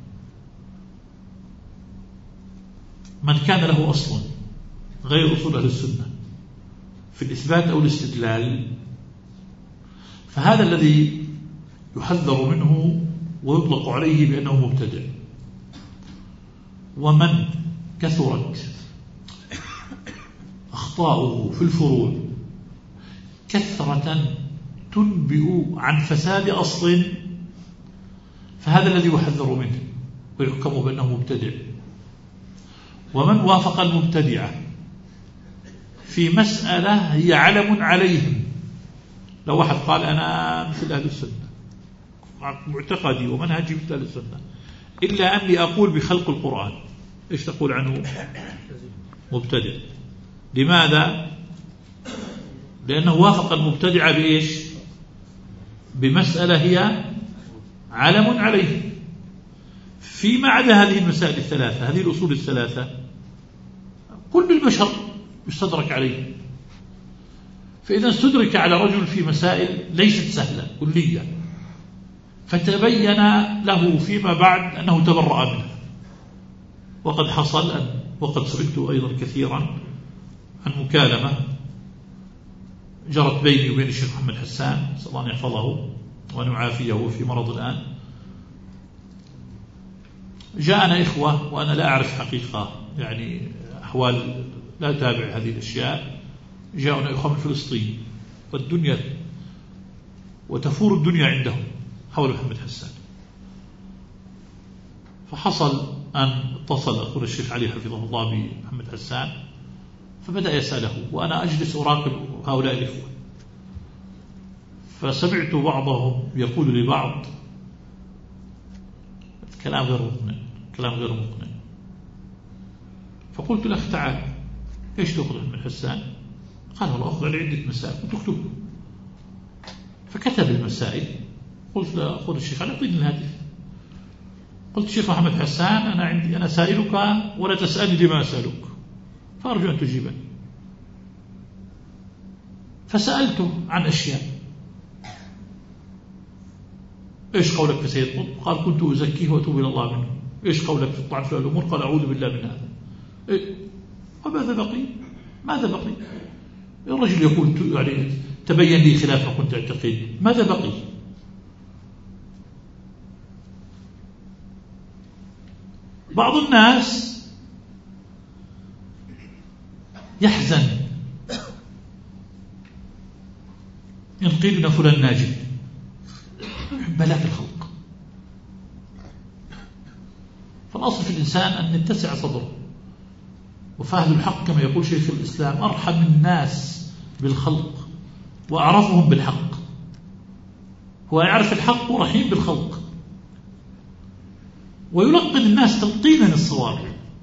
S1: من كان له أصل غير أصول أهل السنة في الإثبات أو الاستدلال فهذا الذي يحذر منه ويطلق عليه بأنه مبتدع. ومن كثرت أخطاؤه في الفروع كثرة تنبئ عن فساد أصل فهذا الذي يحذر منه ويحكم بأنه مبتدع. ومن وافق المبتدعة في مسألة هي علم عليهم، لو واحد قال أنا مثل أهل السنة معتقدي ومنهجي مثل أهل السنة إلا أني أقول بخلق القرآن، إيش تقول عنه؟ مبتدع. لماذا؟ لأنه وافق المبتدعة بإيش؟ بمسألة هي علم عليه. فيما عدا هذه المسائل الثلاثة، هذه الأصول الثلاثة، كل البشر يستدرك عليه. فإذا استدرك على رجل في مسائل ليست سهلة كلية فتبين له فيما بعد أنه تبرأ منها، وقد حصل وقد سئلت أيضا كثيرا عن مكالمة جرت بيني وبين الشيخ محمد حسان، نسأل الله أن يحفظه وأن يعافيه في مرض الآن. جاءنا إخوة وأنا لا أعرف حقيقة يعني أحوال، لا أتابع هذه الأشياء. جاءنا إخوة من فلسطين والدنيا وتفور الدنيا عندهم حول محمد حسان. فحصل أن اتصل أخونا الشيخ علي حفظه الله بمحمد حسان فبدأ يسأله وأنا أجلس أراقب هؤلاء الإخوة، فسمعت بعضهم يقول لبعض كلام غير مقنع، كلام غير مقنع. فقلت له تعال ايش تأخذ من حسان؟ قال والله أخذ لي عدة مسائل. قلت اكتب. فكتب المسائل. قلت له أخذ الشيخ علي أعطيني الهاتف. قلت الشيخ محمد حسان أنا سائلك ولا تسألني لما أسألك، فأرجو أن تجيبني. فسألته عن أشياء. إيش قولك في سيد قطب؟ قال كنت أزكيه وأتوب إلى الله منه. إيش قولك في الطعن في الأمور؟ قال أعوذ بالله من هذا. إيه؟ وماذا بقي؟ ماذا بقي؟ الرجل يقول يعني تبين لي خلاف ما كنت أعتقد، ماذا بقي؟ بعض الناس يحزن إن قيل إن فلان ناجح، يحب هلاك الخلق. فالأصل في الإنسان أن يتسع صدره، وفاهل الحق كما يقول شيخ الإسلام أرحم الناس بالخلق وأعرفهم بالحق. هو يعرف الحق ورحيم بالخلق ويلقن الناس تلقينا الصواب.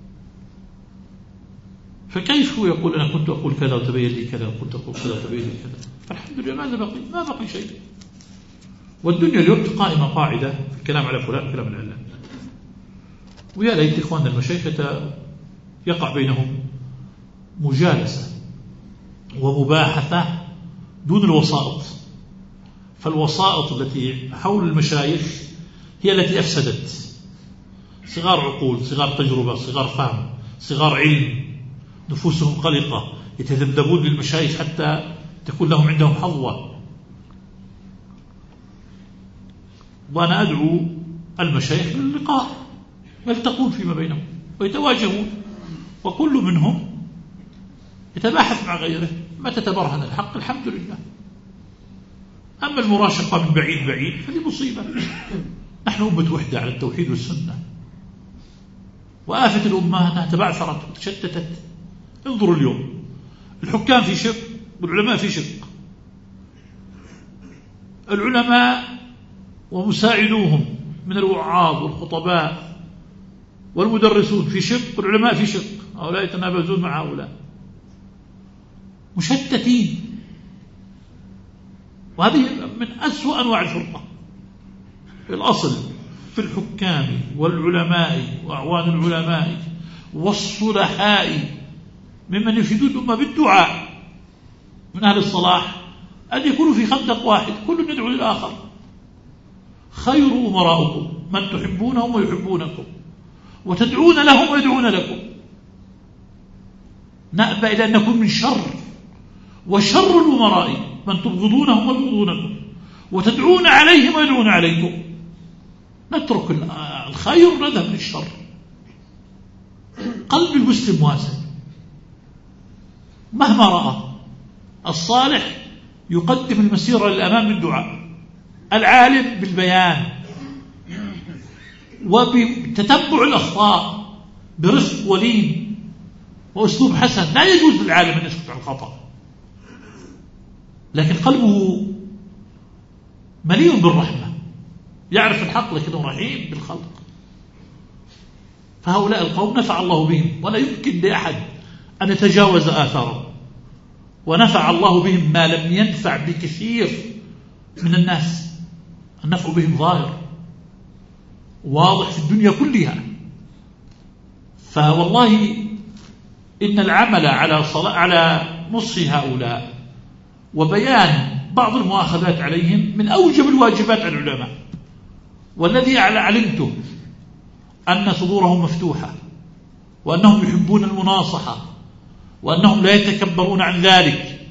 S1: فكيف هو يقول أنا كنت أقول كذا وتبين لي كذا وكنت أقول كذا وتبين لي كذا؟ فالحمد لله ماذا بقي؟ ما بقي شيء. والدنيا اليوم قائمة قاعدة في الكلام على فلان كلام العلم. ويا ليت إخواننا المشايخ يقع بينهم مجالسة ومباحثة دون الوسائط. فالوسائط التي حول المشايخ هي التي أفسدت. صغار عقول، صغار تجربة، صغار فهم، صغار علم، نفوسهم قلقة، يتذبذبون للمشايخ حتى تكون لهم عندهم حظوة. وأنا أدعو المشايخ للقاء يلتقون فيما بينهم ويتواجهون، وكل منهم يتباحث مع غيره. ما تتبرهن الحق الحمد لله. أما المراشقة من بعيد بعيد هذه مصيبة. نحن أمة وحدة على التوحيد والسنة، وآفة الأمة أنها تبعثرت وتشتتت. انظروا اليوم الحكام في شق والعلماء في شق. العلماء ومساعدوهم من الوعاظ والخطباء والمدرسون في شق، والعلماء في شق. هؤلاء يتنابزون مع هؤلاء، مشتتين. وهذه من أسوأ أنواع الفرقة. الأصل في الحكام والعلماء وأعوان العلماء والصلحاء ممن يفيدون الأمة بالدعاء من أهل الصلاح أن يكونوا في خندق واحد كل يدعو للآخر. خير أمراؤكم من تحبونهم ويحبونكم وتدعون لهم ويدعون لكم. نأبى إلى أن نكون من شر، وشر الأمراء من تبغضونهم ويبغضونكم وتدعون عليهم ويدعون عليكم. نترك الخير ونذهب للشر. قلب المسلم واسع مهما رأى. الصالح يقدم المسيرة للأمام بالدعاء، العالم بالبيان وبتتبع الأخطاء برفق ولين وأسلوب حسن. لا يجوز للعالم أن يسكت عن الخطأ، لكن قلبه مليء بالرحمة، يعرف الحق لكنه رحيم بالخلق. فهؤلاء القوم نفع الله بهم، ولا يمكن لأحد أن يتجاوز آثارهم. ونفع الله بهم ما لم ينفع بكثير من الناس. النفع بهم ظاهر واضح في الدنيا كلها. فوالله إن العمل على نصح هؤلاء وبيان بعض المؤاخذات عليهم من أوجب الواجبات على العلماء. والذي علمته أن صدورهم مفتوحة، وأنهم يحبون المناصحة، وأنهم لا يتكبرون عن ذلك.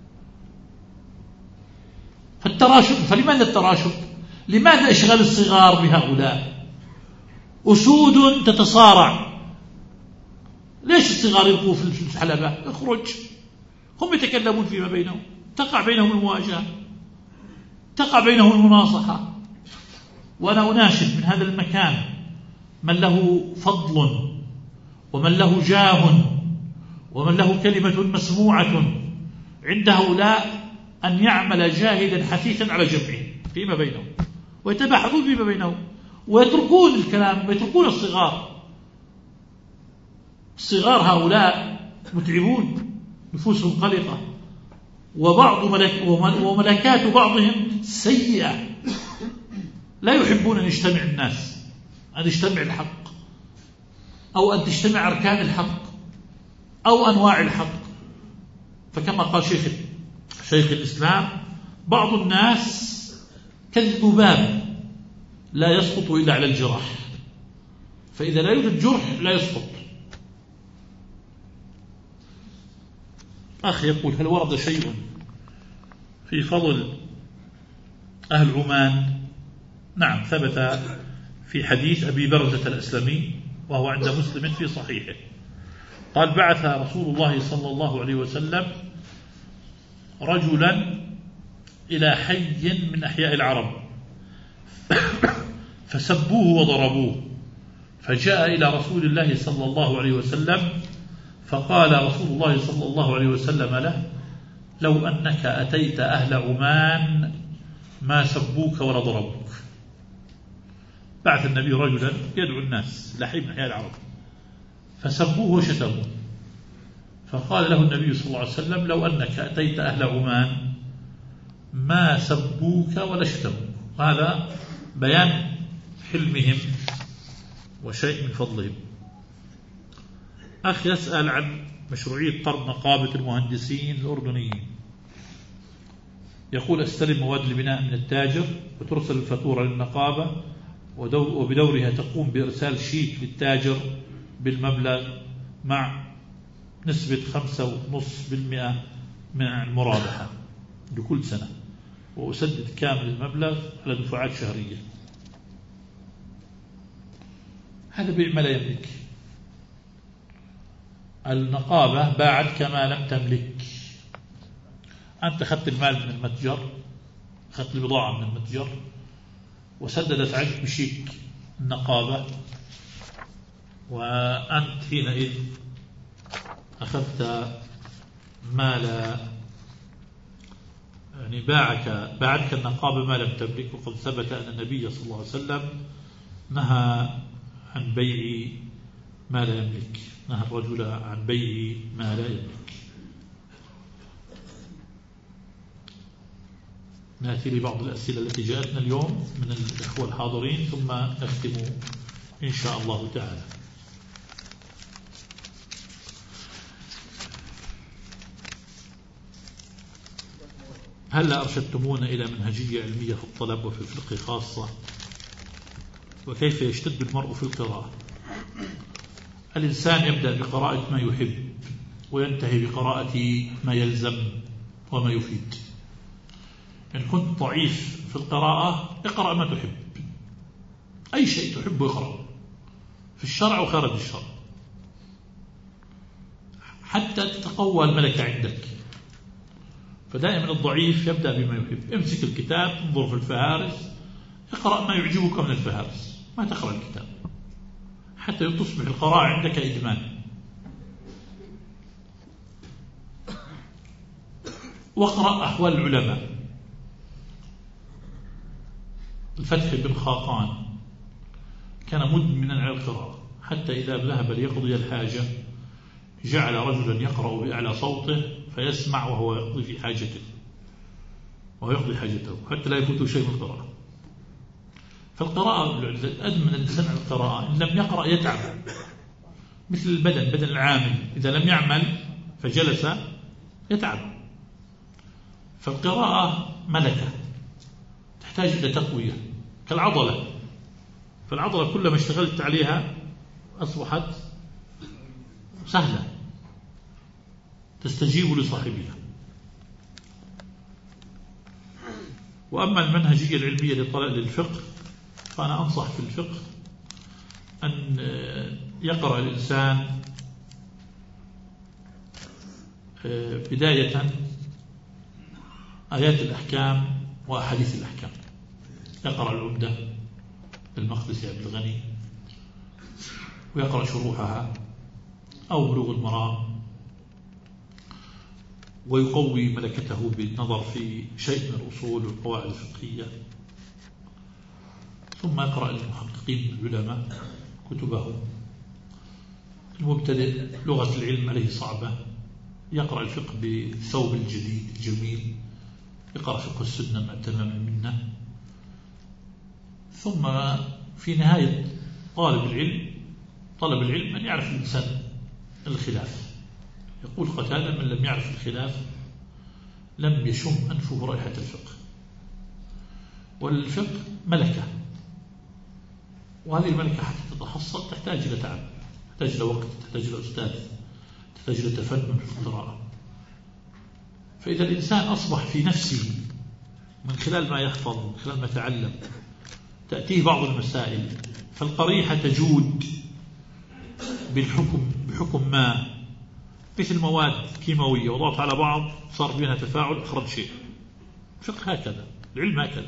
S1: فالتراشد، فلماذا التراشد؟ لماذا إشغال الصغار بهؤلاء؟ أسود تتصارع. ليش الصغار يلقوا في الحلبة؟ اخرج، هم يتكلمون فيما بينهم، تقع بينهم المواجهة، تقع بينهم المناصحة. وأنا أناشد من هذا المكان من له فضل ومن له جاه ومن له كلمة مسموعة عند هؤلاء أن يعمل جاهدا حثيثا على جمعهم فيما بينهم، ويتباحثون فيما بينهم، ويتركون الكلام ويتركون الصغار. الصغار هؤلاء متعبون، نفوسهم قلقة، وملكات بعضهم سيئة. لا يحبون أن يجتمع الناس، أن يجتمع الحق، أو أن تجتمع أركان الحق أو أنواع الحق. فكما قال شيخ الإسلام: بعض الناس كالذباب لا يسقط إلا على الجراح، فإذا لا يوجد جرح لا يسقط. أخي يقول: هل ورد شيء في فضل أهل عمان؟ نعم، ثبت في حديث أبي برزة الأسلمي وهو عند مسلم في صحيحه، قال: بعث رسول الله صلى الله عليه وسلم رجلا إلى حي من أحياء العرب فسبوه وضربوه، فجاء إلى رسول الله صلى الله عليه وسلم فقال رسول الله صلى الله عليه وسلم له: لو أنك أتيت أهل عمان ما سبوك ولا ضربوك. بعث النبي رجلا يدعو الناس إلى حي من أحياء العرب فسبوه وشتموه، فقال له النبي صلى الله عليه وسلم: لو أنك أتيت أهل عمان ما سبوك ولا شتموك. هذا بيان حلمهم وشيء من فضلهم. أخي يسأل عن مشروعية طرد نقابة المهندسين الأردنيين. يقول: استلم مواد البناء من التاجر وترسل الفاتورة للنقابة، وبدورها تقوم بإرسال شيك للتاجر بالمبلغ مع نسبة 5.5% من المرابحة لكل سنة، وأسدد كامل المبلغ على دفعات شهرية. هذا بيع ما لا يملك. النقابة باعت كما لم تملك. أنت أخذت المال من المتجر، أخذت البضاعة من المتجر وسددت عنك بشيك النقابة، وأنت حينئذ أخذت مال، يعني باعتك النقابة ما لم تملك. وقد ثبت أن النبي صلى الله عليه وسلم نهى عن بيع ما لا يملك، نهى الرجل عن بيع ما لا يملك. نأتي لبعض الأسئلة التي جاءتنا اليوم من الإخوة الحاضرين ثم نختم إن شاء الله تعالى. هلا أرشدتمونا إلى منهجية علمية في الطلب وفي الفقه خاصة، وكيف يشتد المرء في القراءة. الإنسان يبدأ بقراءة ما يحب وينتهي بقراءة ما يلزم وما يفيد. إن كنت ضعيف في القراءة اقرأ ما تحب، أي شيء تحبه اقرأ، في الشرع وخارج الشرع، حتى تتقوى الملكة عندك. فدائما الضعيف يبدأ بما يحب. امسك الكتاب، انظر في الفهارس، اقرأ ما يعجبك من الفهارس، ما تقرأ الكتاب حتى تصبح القراءة عندك إدمان. واقرأ أحوال العلماء. الفتح بن خاقان كان مدمنا على القراءة، حتى إذا ذهب ليقضي الحاجة جعل رجلا يقرأ بأعلى صوته فيسمع وهو يقضي في حاجته، وهو يقضي حاجته حتى لا يفوته شيء من القراءة. فالقراءة أدمن الإنسان على القراءة، إن لم يقرأ يتعب، مثل البدن، بدن العامل إذا لم يعمل فجلس يتعب. فالقراءة ملكة تحتاج إلى تقوية كالعضلة، فالعضلة كلما اشتغلت عليها أصبحت سهلة تستجيب لصاحبها. وأما المنهجية العلمية للفقه فأنا أنصح في الفقه أن يقرأ الإنسان بداية آيات الأحكام وأحاديث الأحكام. يقرأ العمدة للمقدسي عبد الغني، ويقرأ شروحها أو بلوغ المرام، ويقوي ملكته بالنظر في شيء من الأصول والقواعد الفقهية. ثم يقرأ المحققين العلماء كتبهم. المبتدئ لغة العلم عليه صعبة، يقرأ الفقه بالثوب الجديد الجميل، يقرأ فقه السنة مع تمام المنة. ثم في نهاية طلب العلم أن يعرف الإنسان الخلاف. يقول قتادة: من لم يعرف الخلاف لم يشم أنفه رائحة الفقه. والفقه ملكة، وهذه الملكة حتى تتحصل تحتاج إلى تعب، تحتاج إلى وقت، تحتاج إلى أستاذ، تحتاج إلى تفنن في القراءة. فإذا الإنسان أصبح في نفسه من خلال ما يحفظ، من خلال ما تعلم، تأتيه بعض المسائل، فالقريحة تجود بحكم ما، مثل مواد كيماوية وضعت على بعض صار بينها تفاعل أخرج شيء. الفقه هكذا، العلم هكذا.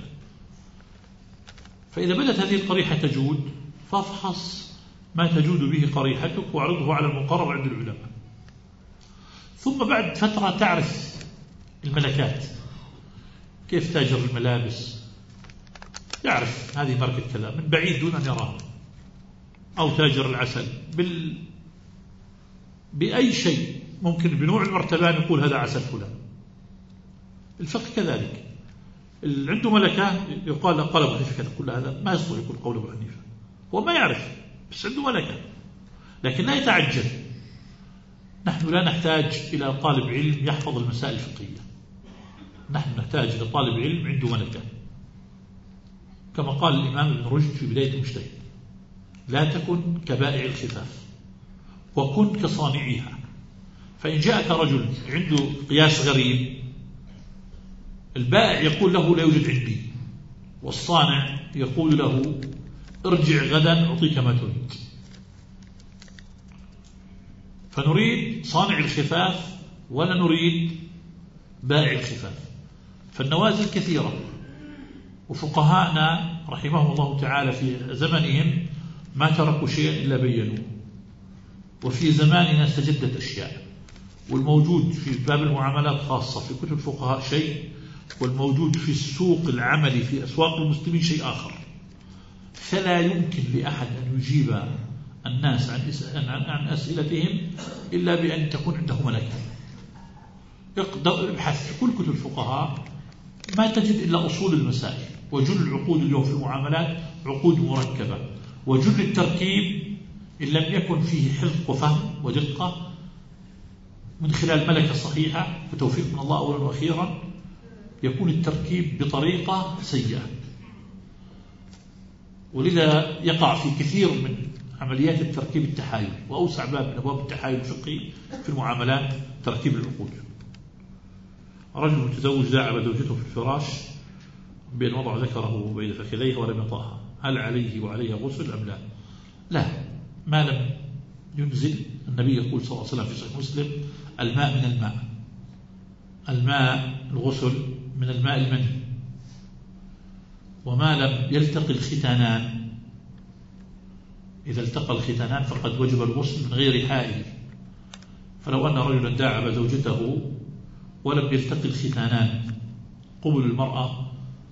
S1: فإذا بدأت هذه القريحة تجود فافحص ما تجود به قريحتك واعرضه على المقرر عند العلماء. ثم بعد فترة تعرف الملكات، كيف تاجر الملابس، يعرف هذه ماركة كذا من بعيد دون أن يراها، أو تاجر العسل بأي شيء ممكن بنوع المرتبان يقول هذا عسل فلان. الفقه كذلك، اللي عنده ملكة يقال قال أبو حنيفة كذا، كل هذا ما يصلح يقول قول أبو حنيفة، هو ما يعرف بس عنده ملكة، لكن لا يتعجل. نحن لا نحتاج إلى طالب علم يحفظ المسائل الفقهية، نحن نحتاج إلى طالب علم عنده ملكة، كما قال الإمام ابن رشد في بداية المجتهد: لا تكن كبائع الخفاف وكن كصانعيها. فإن جاءك رجل عنده قياس غريب، البائع يقول له لا يوجد عندي، والصانع يقول له ارجع غدا أعطيك ما تريد. فنريد صانع الخفاف ولا نريد بائع الخفاف. فالنوازل كثيرة، وفقهاءنا رحمهم الله تعالى في زمنهم ما تركوا شيئا إلا بينوه، وفي زماننا استجدت أشياء. والموجود في باب المعاملات خاصة في كتب الفقهاء شيء، والموجود في السوق العملي في أسواق المسلمين شيء آخر. فلا يمكن لأحد أن يجيب الناس عن أسئلتهم إلا بأن تكون عنده ملكة. ابحث في كل كتب الفقهاء ما تجد إلا أصول المسائل، وجل العقود اليوم في المعاملات عقود مركبة، وجل التركيب إن لم يكن فيه حفظ وفهم ودقة من خلال ملكة صحيحة وتوفيق من الله أولا وأخيرا يكون التركيب بطريقة سيئة، ولذا يقع في كثير من عمليات التركيب التحايل، وأوسع باب من أبواب التحايل الفقهي في المعاملات تركيب العقود. رجل متزوج داعب زوجته في الفراش بأن وضع ذكره بين فخذيها ولم يطأها، هل عليه وعليها غسل أم لا؟ لا، ما لم ينزل. النبي يقول صلى الله عليه وسلم في صحيح مسلم: الماء من الماء، الماء الغسل من الماء المني. وما لم يلتقي الختانان، إذا التقى الختانان فقد وجب الغسل من غير حائل. فلو أن رجلا داعب زوجته ولم يلتقي الختانان، قبل المرأة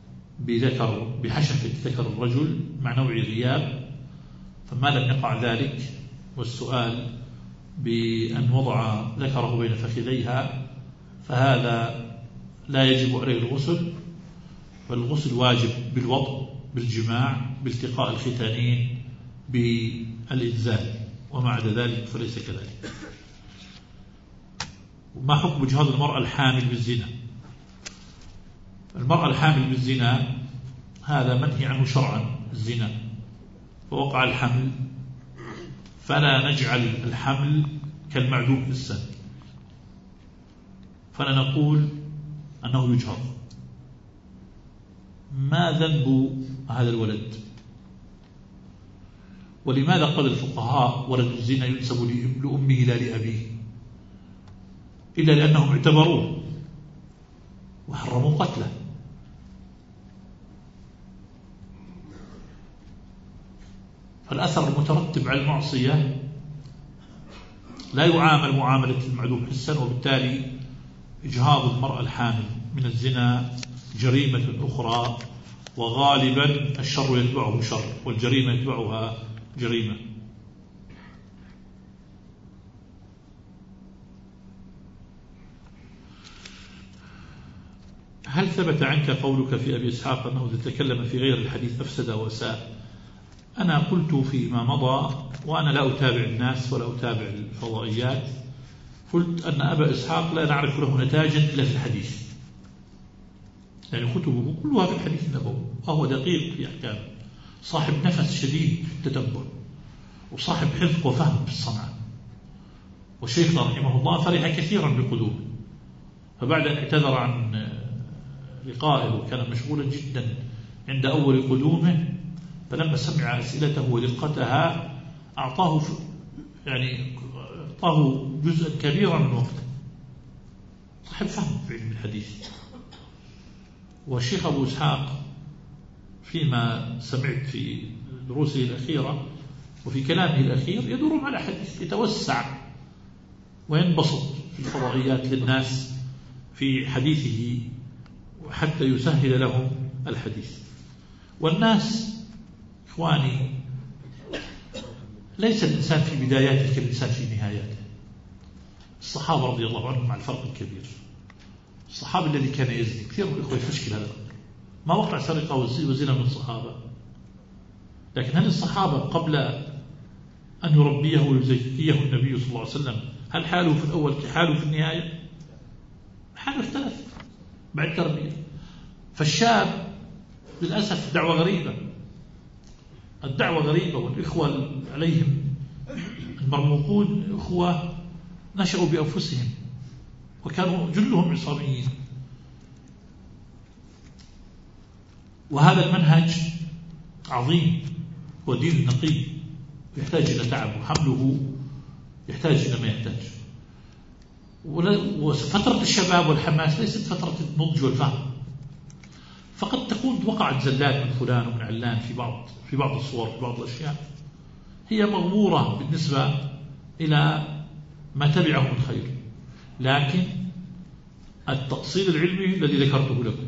S1: بحشفة ذكر الرجل مع نوع غياب، فما لم يقع ذلك والسؤال بأن وضع ذكره بين فخذيها، فهذا لا يجب عليه الغسل، فالغسل واجب بالوضع، بالجماع، بالتقاء الختانين، بالإنزال، وما عدا ذلك فليس كذلك. ما حكم جهاد المرأة الحامل بالزنا؟ المرأة الحامل بالزنا هذا منهي عنه شرعا، الزنا، فوقع الحمل، فلا نجعل الحمل كالمعدوم في السن، فلا نقول أنه يجهض. ما ذنب هذا الولد؟ ولماذا قال الفقهاء ولد الزنا ينسب لأمه لا لأبيه؟ إلا لأنهم اعتبروه وحرموا قتله. فالأثر المترتب على المعصية لا يعامل معاملة المعدوم حسا، وبالتالي إجهاض المرأة الحامل من الزنا جريمة أخرى، وغالبا الشر يتبعه شر والجريمة يتبعها جريمة. هل ثبت عنك قولك في أبي إسحاق أنه إذا تكلم في غير الحديث أفسد وأساء؟ أنا قلت فيما مضى، وأنا لا أتابع الناس ولا أتابع الفضائيات، قلت أن أبا إسحاق لا نعرف له نتاجا إلا في الحديث، يعني كتبه كلها في الحديث النبوي، وهو دقيق في أحكامه، صاحب نفس شديد في التتبع، وصاحب حفظ وفهم في الصنعة. والشيخ رحمه الله فرح كثيرا بقدومه، فبعد أن اعتذر عن لقائه وكان مشغولا جدا عند أول قدومه، فلما سمع أسئلته ودقتها أعطاه جزءا كبيرا من وقته، صاحب فهم في علم الحديث. والشيخ أبو إسحاق فيما سمعت في دروسه الأخيرة وفي كلامه الأخير يدور على حديث، يتوسع وينبسط في الفضائيات للناس في حديثه حتى يسهل لهم الحديث. والناس إخواني ليس الإنسان في بداياته كالإنسان في نهاياته. الصحابة رضي الله عنهم مع الفرق الكبير، الصحابي الذي كان يزني، كثير من الإخوة يفشكل هذا الأمر، ما وقع سرقة وزنا من الصحابة، لكن هل الصحابة قبل أن يربيه ويزكيه النبي صلى الله عليه وسلم هل حاله في الأول كحاله في النهاية؟ حاله اختلف بعد التربية. فالشاب للأسف دعوة غريبة، الدعوة غريبة، والإخوة عليهم المرموقون إخوة نشأوا بأنفسهم وكانوا جلهم عصاميين، وهذا المنهج عظيم ودين نقي يحتاج إلى تعب، وحمله يحتاج إلى ما يحتاج. وفترة الشباب والحماس ليست فترة النضج والفهم، فقد تكون وقعت زلات من فلان ومن علان في بعض الصور، في بعض الأشياء هي مغمورة بالنسبة إلى ما تبعه من خير، لكن التأصيل العلمي الذي ذكرته لكم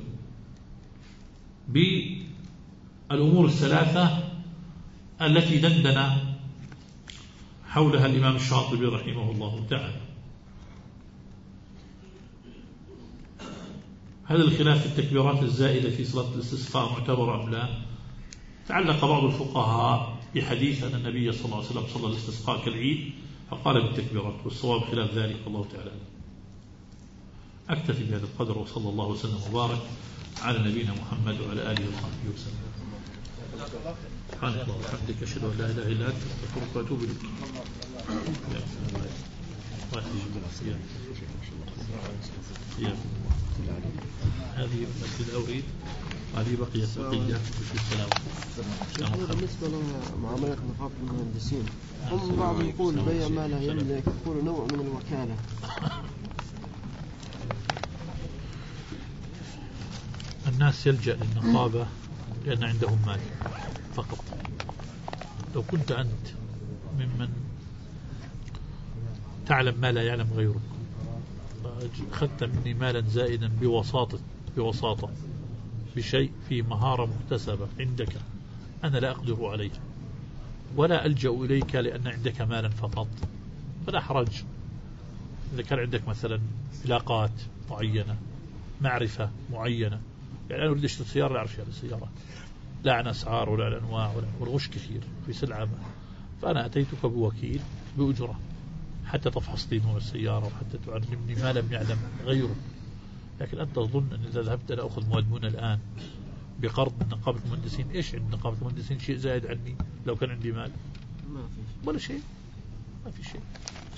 S1: بالأمور الثلاثة التي دندن حولها الإمام الشاطبي رحمه الله تعالى. هل الخلاف في التكبيرات الزائدة في صلاة الاستسقاء معتبر أم لا؟ تعلق بعض الفقهاء بحديث أن النبي صلى الله عليه وسلم صلى الاستسقاء كالعيد فقال بالتكبيرات، والصواب خلاف ذلك الله تعالى. أكتفي بهذا القدر، وصلى الله وسلم وبارك على نبينا محمد وعلى آله وصحبه وسلم. سبحانك اللهم وبحمدك، أشهد أن لا إله إلا أنت، أستغفرك وأتوب إليك. هذه مسجد أوريد، هذه بقية في السلام.
S2: بالنسبة لمعاملة نقابة المهندسين، هم بعض يقول بيع ما لا يملك، يقول نوع من الوكالة.
S1: الناس يلجأ للنقابة لأن عندهم مال فقط. لو كنت أنت ممن تعلم ما لا يعلم غيرك، أخذت مني مالا زائدا بوساطة بشيء في مهارة مكتسبة عندك أنا لا أقدر عليه، ولا ألجأ إليك لأن عندك مالا فقط، فلا حرج. إذا كان عندك مثلا علاقات معينة، معرفة معينة، يعني أنا أريد أشتري سيارة، لا أعرف السيارات، لا عن أسعار ولا عن أنواع والغش كثير في سلعة ما، فأنا أتيتك بوكيل بأجرة حتى تفحص لي نوع السيارة وحتى تعلمني ما لم يعلم غيرك. لكن أنت تظن أن إذا ذهبت أنا أخذ مودمون الآن بقرض من نقابة المهندسين، إيش عند نقابة المهندسين شيء زائد عني لو كان عندي مال؟
S2: ما في
S1: ولا شيء، ما في شيء.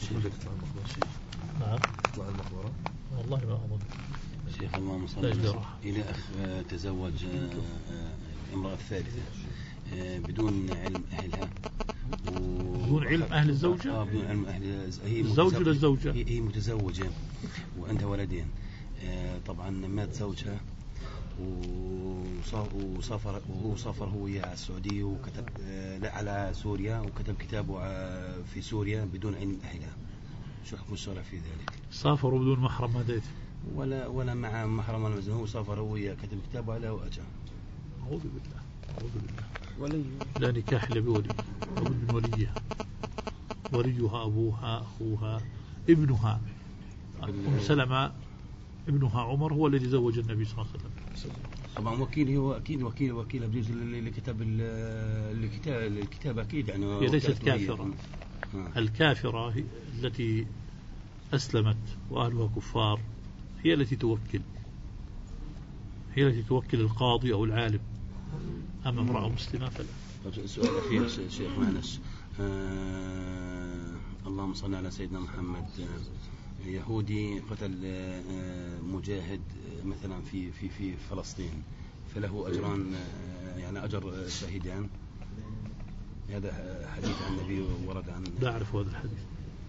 S1: نعم
S3: تطلع المقبرة؟
S1: والله ما أظن.
S4: شيخ اللهم صل إلى أخ تزوج امرأة ثالثة بدون علم أهلها
S1: بدون علم أهل الزوجة؟
S4: بدون علم أهل
S1: الزوج ولا الزوجة؟
S4: هي متزوجة وعندها ولدين. طبعا مات زوجها وسافر هو على السعودية وكتب على سوريا وكتب كتابه في سوريا بدون علم أهلها. شو حكم الشرع في ذلك؟
S1: سافروا بدون محرم هديت
S4: ولا مع محرم ولا مزنون، هو سافر هو كتب كتابه على وأجا.
S1: أعوذ بالله ولي لا نكاح إلا بولي، لابد من وليها، وليها أبوها أخوها ابنها. أم سلمة ابنها عمر هو الذي زوج النبي صلى الله عليه وسلم.
S4: طبعا وكيل، هو أكيد وكيل بجوز اللي كتب الكتاب أكيد يعني.
S1: هي ليست كافرة. الكافرة التي أسلمت وأهلها كفار هي التي توكل القاضي أو العالم، أما امرأة مسلمة فلا.
S4: السؤال الأخير شيخ معلش، اللهم صل على سيدنا محمد. يهودي قتل مجاهد مثلا في فلسطين، فله أجران، يعني أجر شهيدان. هذا حديث عن النبي ورد عن.
S1: لا أعرف هذا الحديث.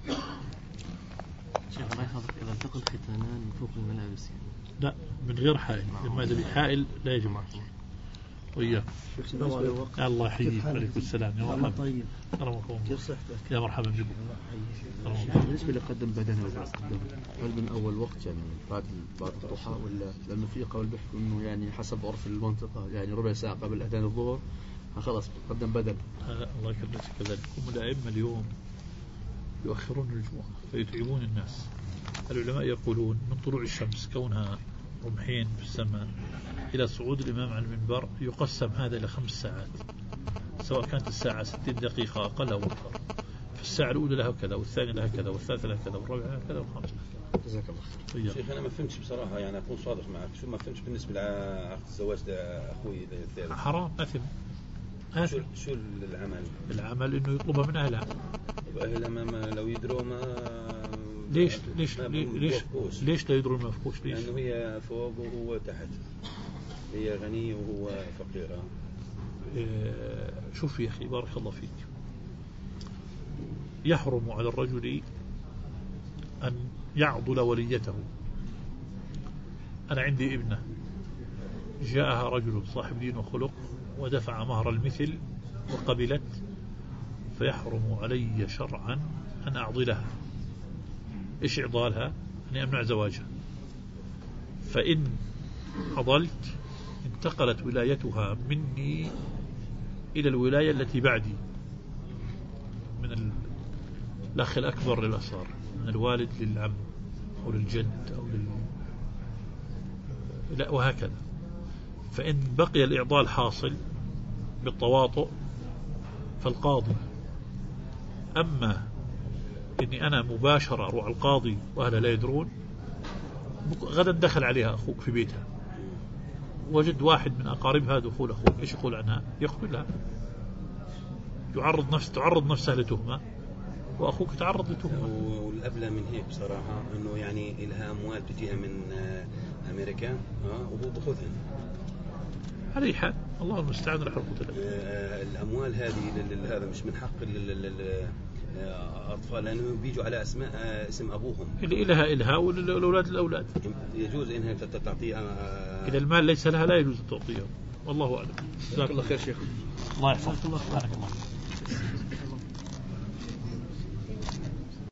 S2: شيخ الله يحفظك، إذا التقى الختانان من فوق الملابس يعني.
S1: لا، من غير حائل، لما إذا بحائل لا يجب. وإياك الله يحييك، عليكم السلام يا مرحبا.
S2: طيب
S1: كيف صحتك؟ يا مرحبا بكم.
S2: بالنسبة لقدم بدنه هل من أول وقت يعني بعد الضحى، ولا لأنه في قول بيحكوا إنه يعني حسب عرف المنطقة يعني ربع ساعة قبل أذان الظهر خلاص قدم بدن؟
S1: الله يكرمك كذلك. هم الأئمة اليوم يؤخرون الجمعة فيتعبون الناس. العلماء يقولون من طلوع الشمس كونها رمحين في السماء إلى صعود الإمام على المنبر يقسم هذا إلى 5 ساعات، سواء كانت الساعة 60 دقيقة أقل أو أكثر. فالساعة الأولى لها كذا، والثانية لها كذا، والثالثة لها كذا، والرابعة لها كذا، والخامسة لها كذا.
S4: جزاك الله خير. شيخ أنا ما فهمتش بصراحة، يعني أكون صادق معك، شو ما فهمتش بالنسبة لعقد الزواج ده أخوي الثالث.
S1: حرام، أثم.
S4: شو العمل؟
S1: العمل إنه يطلبها من أهلها.
S4: أهلها ما لو يدروا ما.
S1: ليش لا يدرون ما فوقش؟ ليش؟
S4: لأنه هي فوق وهو تحت، هي غني وهو فقير.
S1: شوف يا أخي بارك الله فيك، يحرم على الرجل أن يعضل وليته. أنا عندي ابنة جاءها رجل صاحب دين وخلق ودفع مهر المثل وقبلت، فيحرم علي شرعا أن أعضلها. إيش إعضالها؟ أن أمنع زواجها. فإن عضلت انتقلت ولايتها مني إلى الولاية التي بعدي، من الأخ الأكبر للأصهر، من الوالد للعم أو للجد أو لا وهكذا. فإن بقي الإعضال حاصل بالتواطؤ فالقاضي. أما إني أنا مباشرة أروح القاضي وأهلا لا يدرون، غدا دخل عليها أخوك في بيتها، وجد واحد من أقاربها دخول أخوك، إيش يقول عنها؟ يقتلها، تعرض نفسها لتهمة، وأخوك تعرض لتهمة.
S4: والأبلى من هيك بصراحة إنه يعني لها أموال تجيها من أمريكا وهو بأخذها.
S1: على أي حال الله المستعان رح يقتل.
S4: الأموال هذه مش من حق الأطفال، لأنه بيجوا على اسم أبوهم،
S1: اللي إلها والأولاد الأولاد
S4: يجوز إنها تعطيها.
S1: إذا المال ليس لها لا يجوز تعطيها، والله أعلم.
S2: جزاك الله خير شيخ.
S1: الله يحفظك. بارك الله.